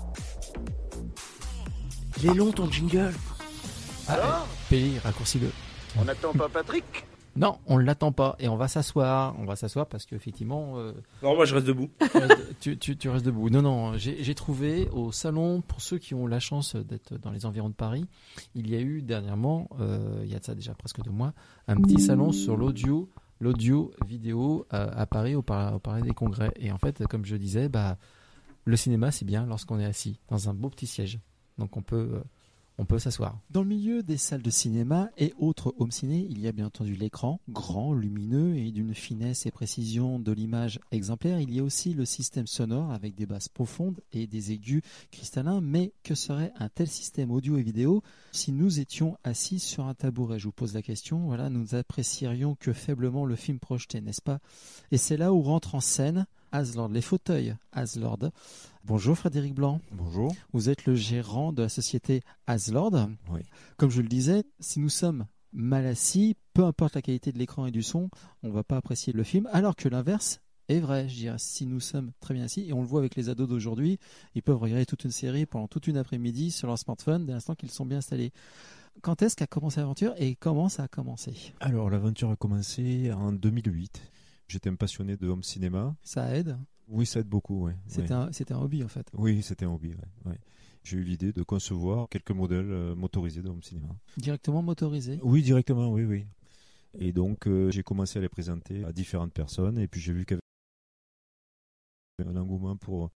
Il est long ton jingle. Ah, P, raccourcis-le. On n'attend pas Patrick? Non, on l'attend pas et on va s'asseoir. On va s'asseoir parce qu'effectivement. Euh, Non, moi je reste debout. tu, restes, tu, tu, tu restes debout. Non, non, j'ai, j'ai trouvé au salon, pour ceux qui ont la chance d'être dans les environs de Paris, il y a eu dernièrement, euh, il y a de ça déjà presque deux mois, un petit salon sur l'audio, l'audio vidéo euh, à Paris au, par, au Palais des Congrès. Et en fait, comme je disais, bah, le cinéma c'est bien lorsqu'on est assis dans un beau petit siège. Donc on peut. Euh, On peut s'asseoir. Dans le milieu des salles de cinéma et autres home ciné, il y a bien entendu l'écran, grand, lumineux et d'une finesse et précision de l'image exemplaire. Il y a aussi le système sonore avec des basses profondes et des aigus cristallins. Mais que serait un tel système audio et vidéo si nous étions assis sur un tabouret? Je vous pose la question. Voilà, nous apprécierions que faiblement le film projeté, n'est-ce pas? Et c'est là où rentre en scène Aslord, les fauteuils Aslord. Bonjour Frédéric Blanc. Bonjour. Vous êtes le gérant de la société Aslord. Oui. Comme je le disais, si nous sommes mal assis, peu importe la qualité de l'écran et du son, on ne va pas apprécier le film, alors que l'inverse est vrai. Je dirais, si nous sommes très bien assis, et on le voit avec les ados d'aujourd'hui, ils peuvent regarder toute une série pendant toute une après-midi sur leur smartphone dès l'instant qu'ils sont bien installés. Quand est-ce qu'a commencé l'aventure et comment ça a commencé? Alors l'aventure a commencé en deux mille huit. J'étais un passionné de home cinéma. Ça aide? Oui, ça aide beaucoup, ouais. C'était, ouais. un, c'était un hobby en fait. Oui, c'était un hobby, ouais. ouais. J'ai eu l'idée de concevoir quelques modèles euh, motorisés de home cinéma. Directement motorisés? Oui, directement, oui, oui. Et donc euh, j'ai commencé à les présenter à différentes personnes et puis j'ai vu qu'il y avait un engouement pour,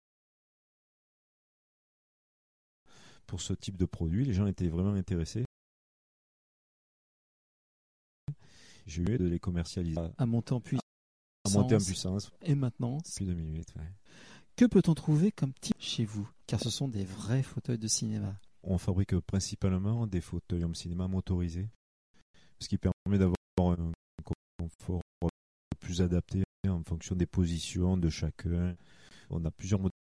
pour ce type de produit. Les gens étaient vraiment intéressés. J'ai eu de les commercialiser. À monter en puissance. À monter en puissance. Et maintenant. Depuis deux mille huit, ouais. Que peut-on trouver comme type chez vous? Car ce sont des vrais fauteuils de cinéma. On fabrique principalement des fauteuils home cinéma motorisés, ce qui permet d'avoir un confort plus adapté en fonction des positions de chacun. On a plusieurs modèles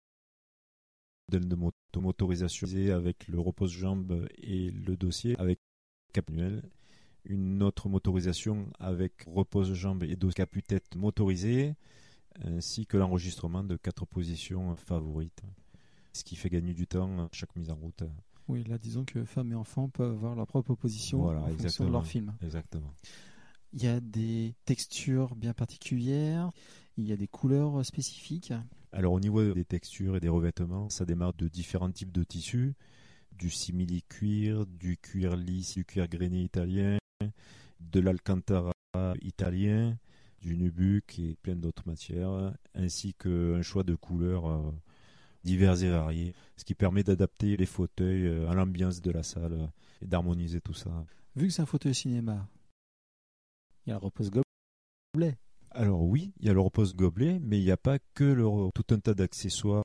de moto motorisation avec le repose-jambes et le dossier avec cap manuel. Une autre motorisation avec repose-jambes et dos capu-tête motorisé, ainsi que l'enregistrement de quatre positions favorites, ce qui fait gagner du temps à chaque mise en route. Oui, là disons que femmes et enfants peuvent avoir leur propre position voilà, en exactement. fonction de leur film. Exactement. Il y a des textures bien particulières, il y a des couleurs spécifiques. Alors au niveau des textures et des revêtements, ça démarre de différents types de tissus, du simili-cuir, du cuir lisse, du cuir grainé italien, de l'alcantara italien, du nubuck et plein d'autres matières, ainsi qu'un choix de couleurs euh, divers et variés, ce qui permet d'adapter les fauteuils euh, à l'ambiance de la salle euh, et d'harmoniser tout ça. Vu que c'est un fauteuil cinéma, il y a le repose-gobelet. Alors oui, il y a le repose-gobelet, mais il n'y a pas que le tout un tas d'accessoires,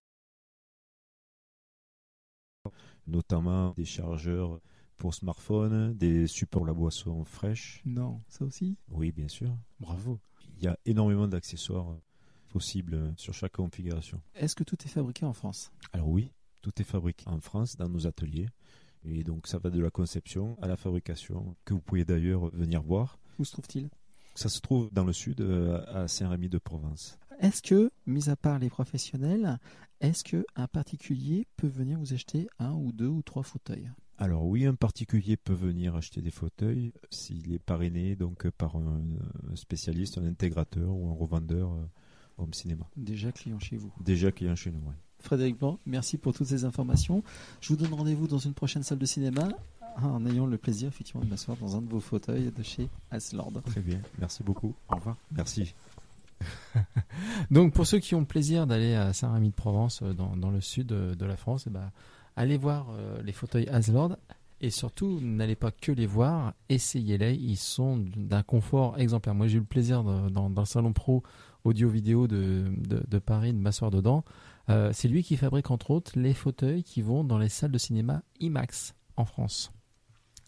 notamment des chargeurs pour smartphone, des supports pour la boisson fraîche. Non, ça aussi? Oui, bien sûr. Bravo. Il y a énormément d'accessoires possibles sur chaque configuration. Est-ce que tout est fabriqué en France? Alors oui, tout est fabriqué en France, dans nos ateliers. Et donc ça va de la conception à la fabrication, que vous pouvez d'ailleurs venir voir. Où se trouve-t-il? Ça se trouve dans le sud, à Saint-Rémy-de-Provence. Est-ce que, mis à part les professionnels, est-ce qu'un particulier peut venir vous acheter un ou deux ou trois fauteuils? Alors oui, un particulier peut venir acheter des fauteuils s'il est parrainé donc par un spécialiste, un intégrateur ou un revendeur euh, home cinéma. Déjà client chez vous. Déjà client chez nous, oui. Frédéric Blanc, merci pour toutes ces informations. Je vous donne rendez-vous dans une prochaine salle de cinéma en ayant le plaisir effectivement de m'asseoir dans un de vos fauteuils de chez Aslord. Très bien, merci beaucoup. Au revoir. Merci. Donc pour ceux qui ont le plaisir d'aller à Saint-Rémy-de-Provence dans, dans le sud de la France, et bah, allez voir euh, les fauteuils Aslord et surtout n'allez pas que les voir, essayez-les, ils sont d'un confort exemplaire. Moi j'ai eu le plaisir de, dans, dans le salon pro audio-vidéo de, de, de Paris de m'asseoir dedans. Euh, c'est lui qui fabrique entre autres les fauteuils qui vont dans les salles de cinéma IMAX en France.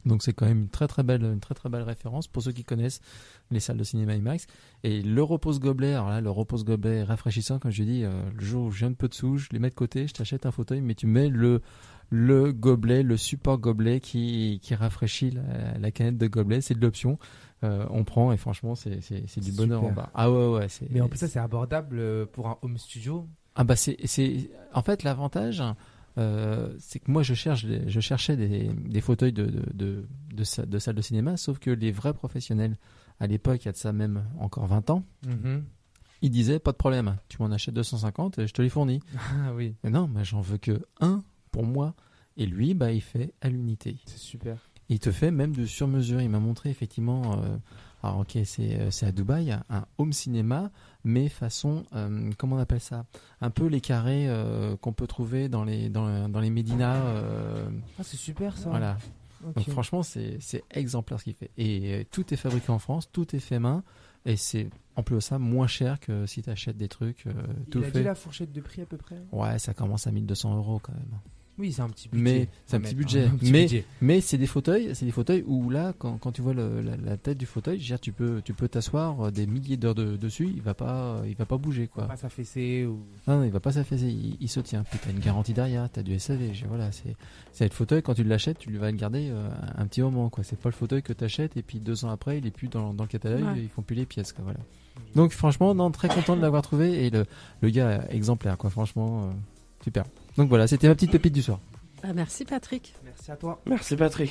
Donc c'est quand même une très très belle, une très très belle référence pour ceux qui connaissent les salles de cinéma IMAX. Et le repose-gobelet, alors là, le repose-gobelet est rafraîchissant, comme je dis, euh, le jour où je viens un peu de sous, je les mets de côté, je t'achète un fauteuil, mais tu mets le, le gobelet, le support gobelet qui, qui rafraîchit la, la canette de gobelet, c'est de l'option. Euh, on prend et franchement, c'est, c'est, c'est du C'est bonheur super. en bas. Ah ouais, ouais. C'est... Mais en plus, ça, c'est abordable euh, pour un home studio. Ah bah c'est, c'est... En fait, l'avantage... Euh, c'est que moi je cherche des- je cherchais des, des fauteuils de, de, de, de, sa- de salle de cinéma, sauf que les vrais professionnels à l'époque, il y a de ça même encore vingt ans, Mhm. ils disaient pas de problème, tu m'en achètes deux cent cinquante et je te les fournis. Ah oui. Mais non, mais j'en veux que un pour moi, et lui bah il fait à l'unité. C'est super. Il te fait même de sur mesure. Il m'a montré effectivement, euh, alors ok c'est euh, c'est à Dubaï, un home cinéma, mais façon euh, comment on appelle ça, un peu les carrés euh, qu'on peut trouver dans les dans, dans les médinas. euh, Ah, c'est super ça. Voilà. Ok. Donc franchement c'est c'est exemplaire ce qu'il fait. Et euh, tout est fabriqué en France, tout est fait main, et c'est en plus de ça moins cher que si tu achètes des trucs euh, tout Il a fait. dit la fourchette de prix à peu près. Ouais, ça commence à mille deux cents euros quand même. Oui, c'est un petit budget. Mais c'est un Faut petit mettre budget. un petit mais budget. mais c'est des fauteuils, c'est des fauteuils où là, quand, quand tu vois le- la, la tête du fauteuil, je veux dire, tu peux tu peux t'asseoir euh, des milliers d'heures de- dessus, il va pas il va pas bouger quoi. Pas s'affaisser ou. Non, non, il va pas s'affaisser, il, il se tient. Puis t'as une garantie derrière, t'as du S A V. je- Voilà, c'est c'est le fauteuil quand tu l'achètes, tu vas le garder euh, un, un petit moment quoi. C'est pas le fauteuil que t'achètes et puis deux ans après, il est plus dans, dans le catalogue, Ouais. ils font plus les pièces quoi. Voilà. Donc franchement, non, très content de l'avoir trouvé et le le gars exemplaire quoi. Franchement, euh, super. Donc voilà, c'était ma petite pépite du soir. Ah, merci Patrick. Merci à toi. Merci Patrick.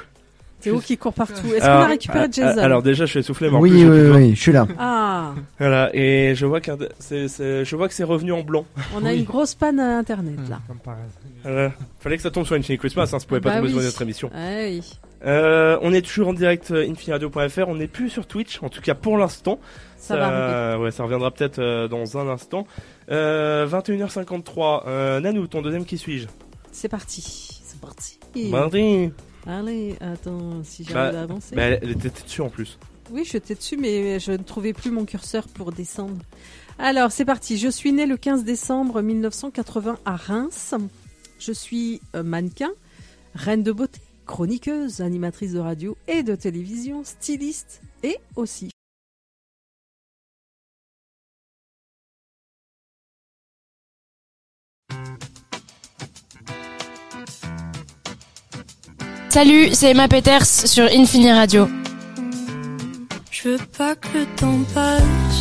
Théo qui court partout. Est-ce Alors, qu'on a récupéré euh, Jason? Alors déjà, je suis essoufflé, mais en Oui, plus, j'ai oui, plus faim. oui, je suis là. Ah, Voilà, et je vois qu'un de- c'est, c'est- je vois que c'est revenu en blanc. on a Oui. une grosse panne à Internet là. Comme par hasard. Voilà. Fallait que ça tombe sur Infinity Christmas, hein, ça pouvait pas Bah tomber oui. sur notre émission. Ouais, oui. Euh, on est toujours en direct euh, infini-radio point f r, on n'est plus sur Twitch, en tout cas pour l'instant. Ça va arriver. Ouais, ça reviendra peut-être euh, dans un instant. Euh, vingt et une heures cinquante-trois. Euh, Nanou, ton deuxième qui suis-je? C'est parti. C'est parti. Mardi. Allez, attends, si j'arrive Bah, à avancer. bah, elle, elle était dessus en plus. Oui, je t'ai dessus, mais je ne trouvais plus mon curseur pour descendre. Alors, c'est parti. Je suis née le quinze décembre mille neuf cent quatre-vingts à Reims. Je suis euh, mannequin, reine de beauté, chroniqueuse, animatrice de radio et de télévision, styliste et aussi. Salut, c'est Emma Peters sur Infini Radio. Je veux pas que le temps passe.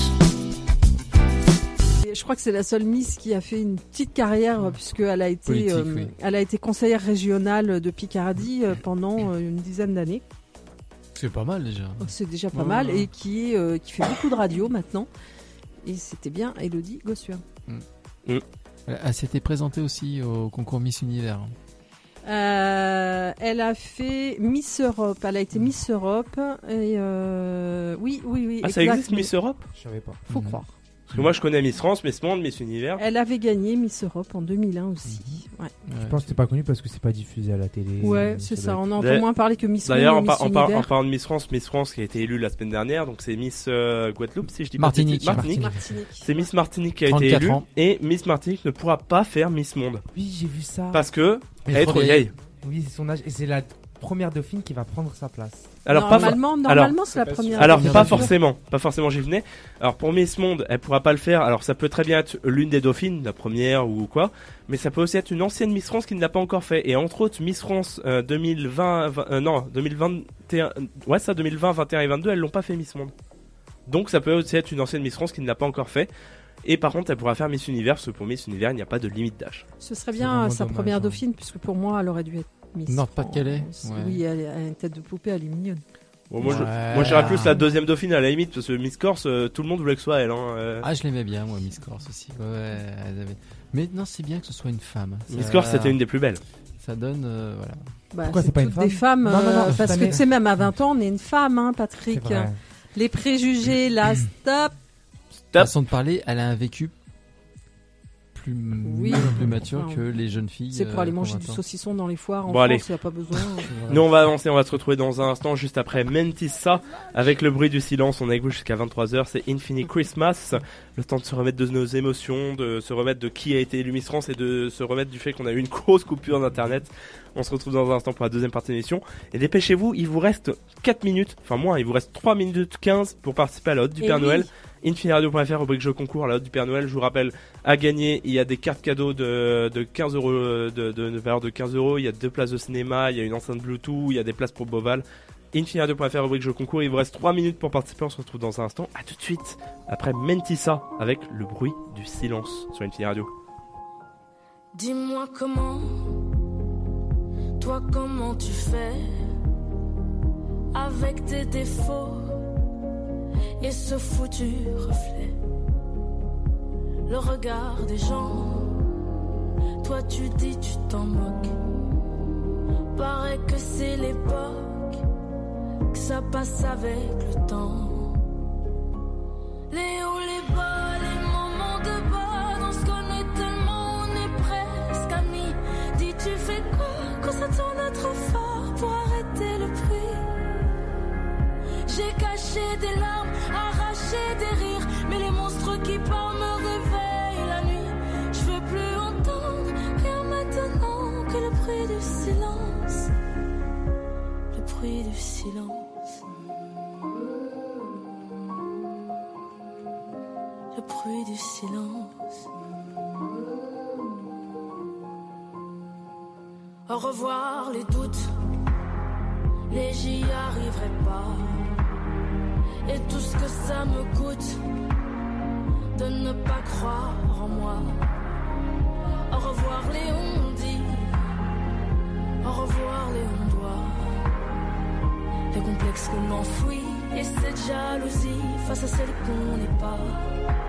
Et je crois que c'est la seule Miss qui a fait une petite carrière euh, puisqu'elle a été, Politique, euh, oui. elle a été conseillère régionale de Picardie euh, pendant euh, une dizaine d'années. C'est pas mal déjà. C'est déjà pas Ouais, mal ouais. et qui est, euh, qui fait beaucoup de radio maintenant. Et c'était bien Elodie Gossuin. Elle, elle s'était présentée aussi au concours Miss Univers. Euh, elle a fait Miss Europe. Elle a été Miss Europe et euh, oui, oui, oui. Ah, ça exact, existe mais Miss Europe? Je savais pas. Faut Mhm. croire. Parce que moi je connais Miss France, Miss Monde, Miss Univers. Elle avait gagné Miss Europe en deux mille un aussi. Ouais, Je pense que c'est pas connu parce que c'est pas diffusé à la télé. ouais, c'est ça. doit On être- entend D'ailleurs- moins parler que Miss D'ailleurs, en, Monde et par- Miss en, par- en Univers. parlant de Miss France, Miss France qui a été élue la semaine dernière, donc c'est Miss euh, Guadeloupe, si je dis Martinique. pas de bêtises. Martinique. Martinique. C'est Miss Martinique qui a été trente-quatre élue ans. et Miss Martinique ne pourra pas faire Miss Monde Oui, j'ai vu ça. parce que Elle elle est trop vieille. Oui, c'est son âge et c'est la première dauphine qui va prendre sa place. Alors pas for- normalement, alors- normalement c'est la première. Alors première pas dauphine. forcément, pas forcément j'y venais. Alors pour Miss Monde, elle pourra pas le faire. Alors ça peut très bien être l'une des dauphines, la première ou quoi, mais ça peut aussi être une ancienne Miss France qui ne l'a pas encore fait. Et entre autres Miss France euh, deux mille vingt, vingt euh, non deux mille vingt et un, ouais ça deux mille vingt, vingt et un et vingt-deux, elles l'ont pas fait Miss Monde. Donc ça peut aussi être une ancienne Miss France qui ne l'a pas encore fait. Et par contre, elle pourra faire Miss Univers, parce que pour Miss Univers, il n'y a pas de limite d'âge. Ce serait C'est bien vraiment euh, sa dommage, première hein. dauphine, puisque pour moi, elle aurait dû être Miss Nord-Pas-de-Calais, France. ouais. Oui, elle, elle a une tête de poupée, elle est mignonne. Bon, moi, je, Ouais. moi, j'irais plus la deuxième dauphine à la limite, parce que Miss Corse, euh, tout le monde voulait que ce soit elle. Hein, euh. Ah, je l'aimais bien, moi, Miss Corse aussi. Ouais, elle avait- Mais non, c'est bien que ce soit une femme. Miss Ça- Corse, c'était une des plus belles. Ça donne, euh, voilà. Bah, Pourquoi c'est pas une toutes femme des femmes, Non, non, non, euh, cette parce que année- tu sais, même à vingt ans, on est une femme, hein, Patrick. C'est vrai. Les préjugés, là, stop. Top. Façon de parler, elle a un vécu plus, Oui. mûr, plus mature Enfin, que les jeunes filles. C'est pour aller euh, manger qu'on du attend. saucisson dans les foires. En Bon, allez. France, il n'y a pas besoin. Nous on va avancer, on va se retrouver dans un instant juste après Mentissa avec le bruit du silence. On est avec vous jusqu'à vingt-trois heures, c'est Infinite Christmas. Le temps de se remettre de nos émotions, de se remettre de qui a été élu Miss France et de se remettre du fait qu'on a eu une grosse coupure d'internet. On se retrouve dans un instant pour la deuxième partie de l'émission. Et dépêchez-vous, il vous reste quatre minutes, enfin moins, il vous reste trois minutes quinze pour participer à la Hotte du Et Père oui. Noël. infini-radio point f r, rubrique jeu concours, la Hotte du Père Noël. Je vous rappelle, à gagner, il y a des cartes cadeaux de, de quinze euros, de, de, de valeur de quinze euros, il y a deux places de cinéma, il y a une enceinte Bluetooth, il y a des places pour Boval. infini-radio point f r, rubrique jeu concours, il vous reste trois minutes pour participer, on se retrouve dans un instant. À tout de suite, après Mentissa, avec le bruit du silence sur Infini Radio. Dis-moi comment, toi comment tu fais avec tes défauts et ce foutu reflet. Le regard des gens, toi tu dis tu t'en moques. Paraît que c'est l'époque, que ça passe avec le temps. Les hauts, les bas, les moments de bas, on se connaît tellement, on est presque amis. Dis tu fais quoi quand ça tourne trop fort pour arrêter le bruit? J'ai caché des larmes, arraché des rires, mais les monstres qui parlent me réveillent la nuit. Je veux plus entendre rien maintenant que le bruit du silence. Le bruit du silence. Le bruit du silence. Au revoir les doutes, les j'y arriverai pas. Et tout ce que ça me coûte de ne pas croire en moi. Au revoir les on-dit, au revoir les on-doit. Les complexes qu'on enfouit et cette jalousie face à celle qu'on n'est pas.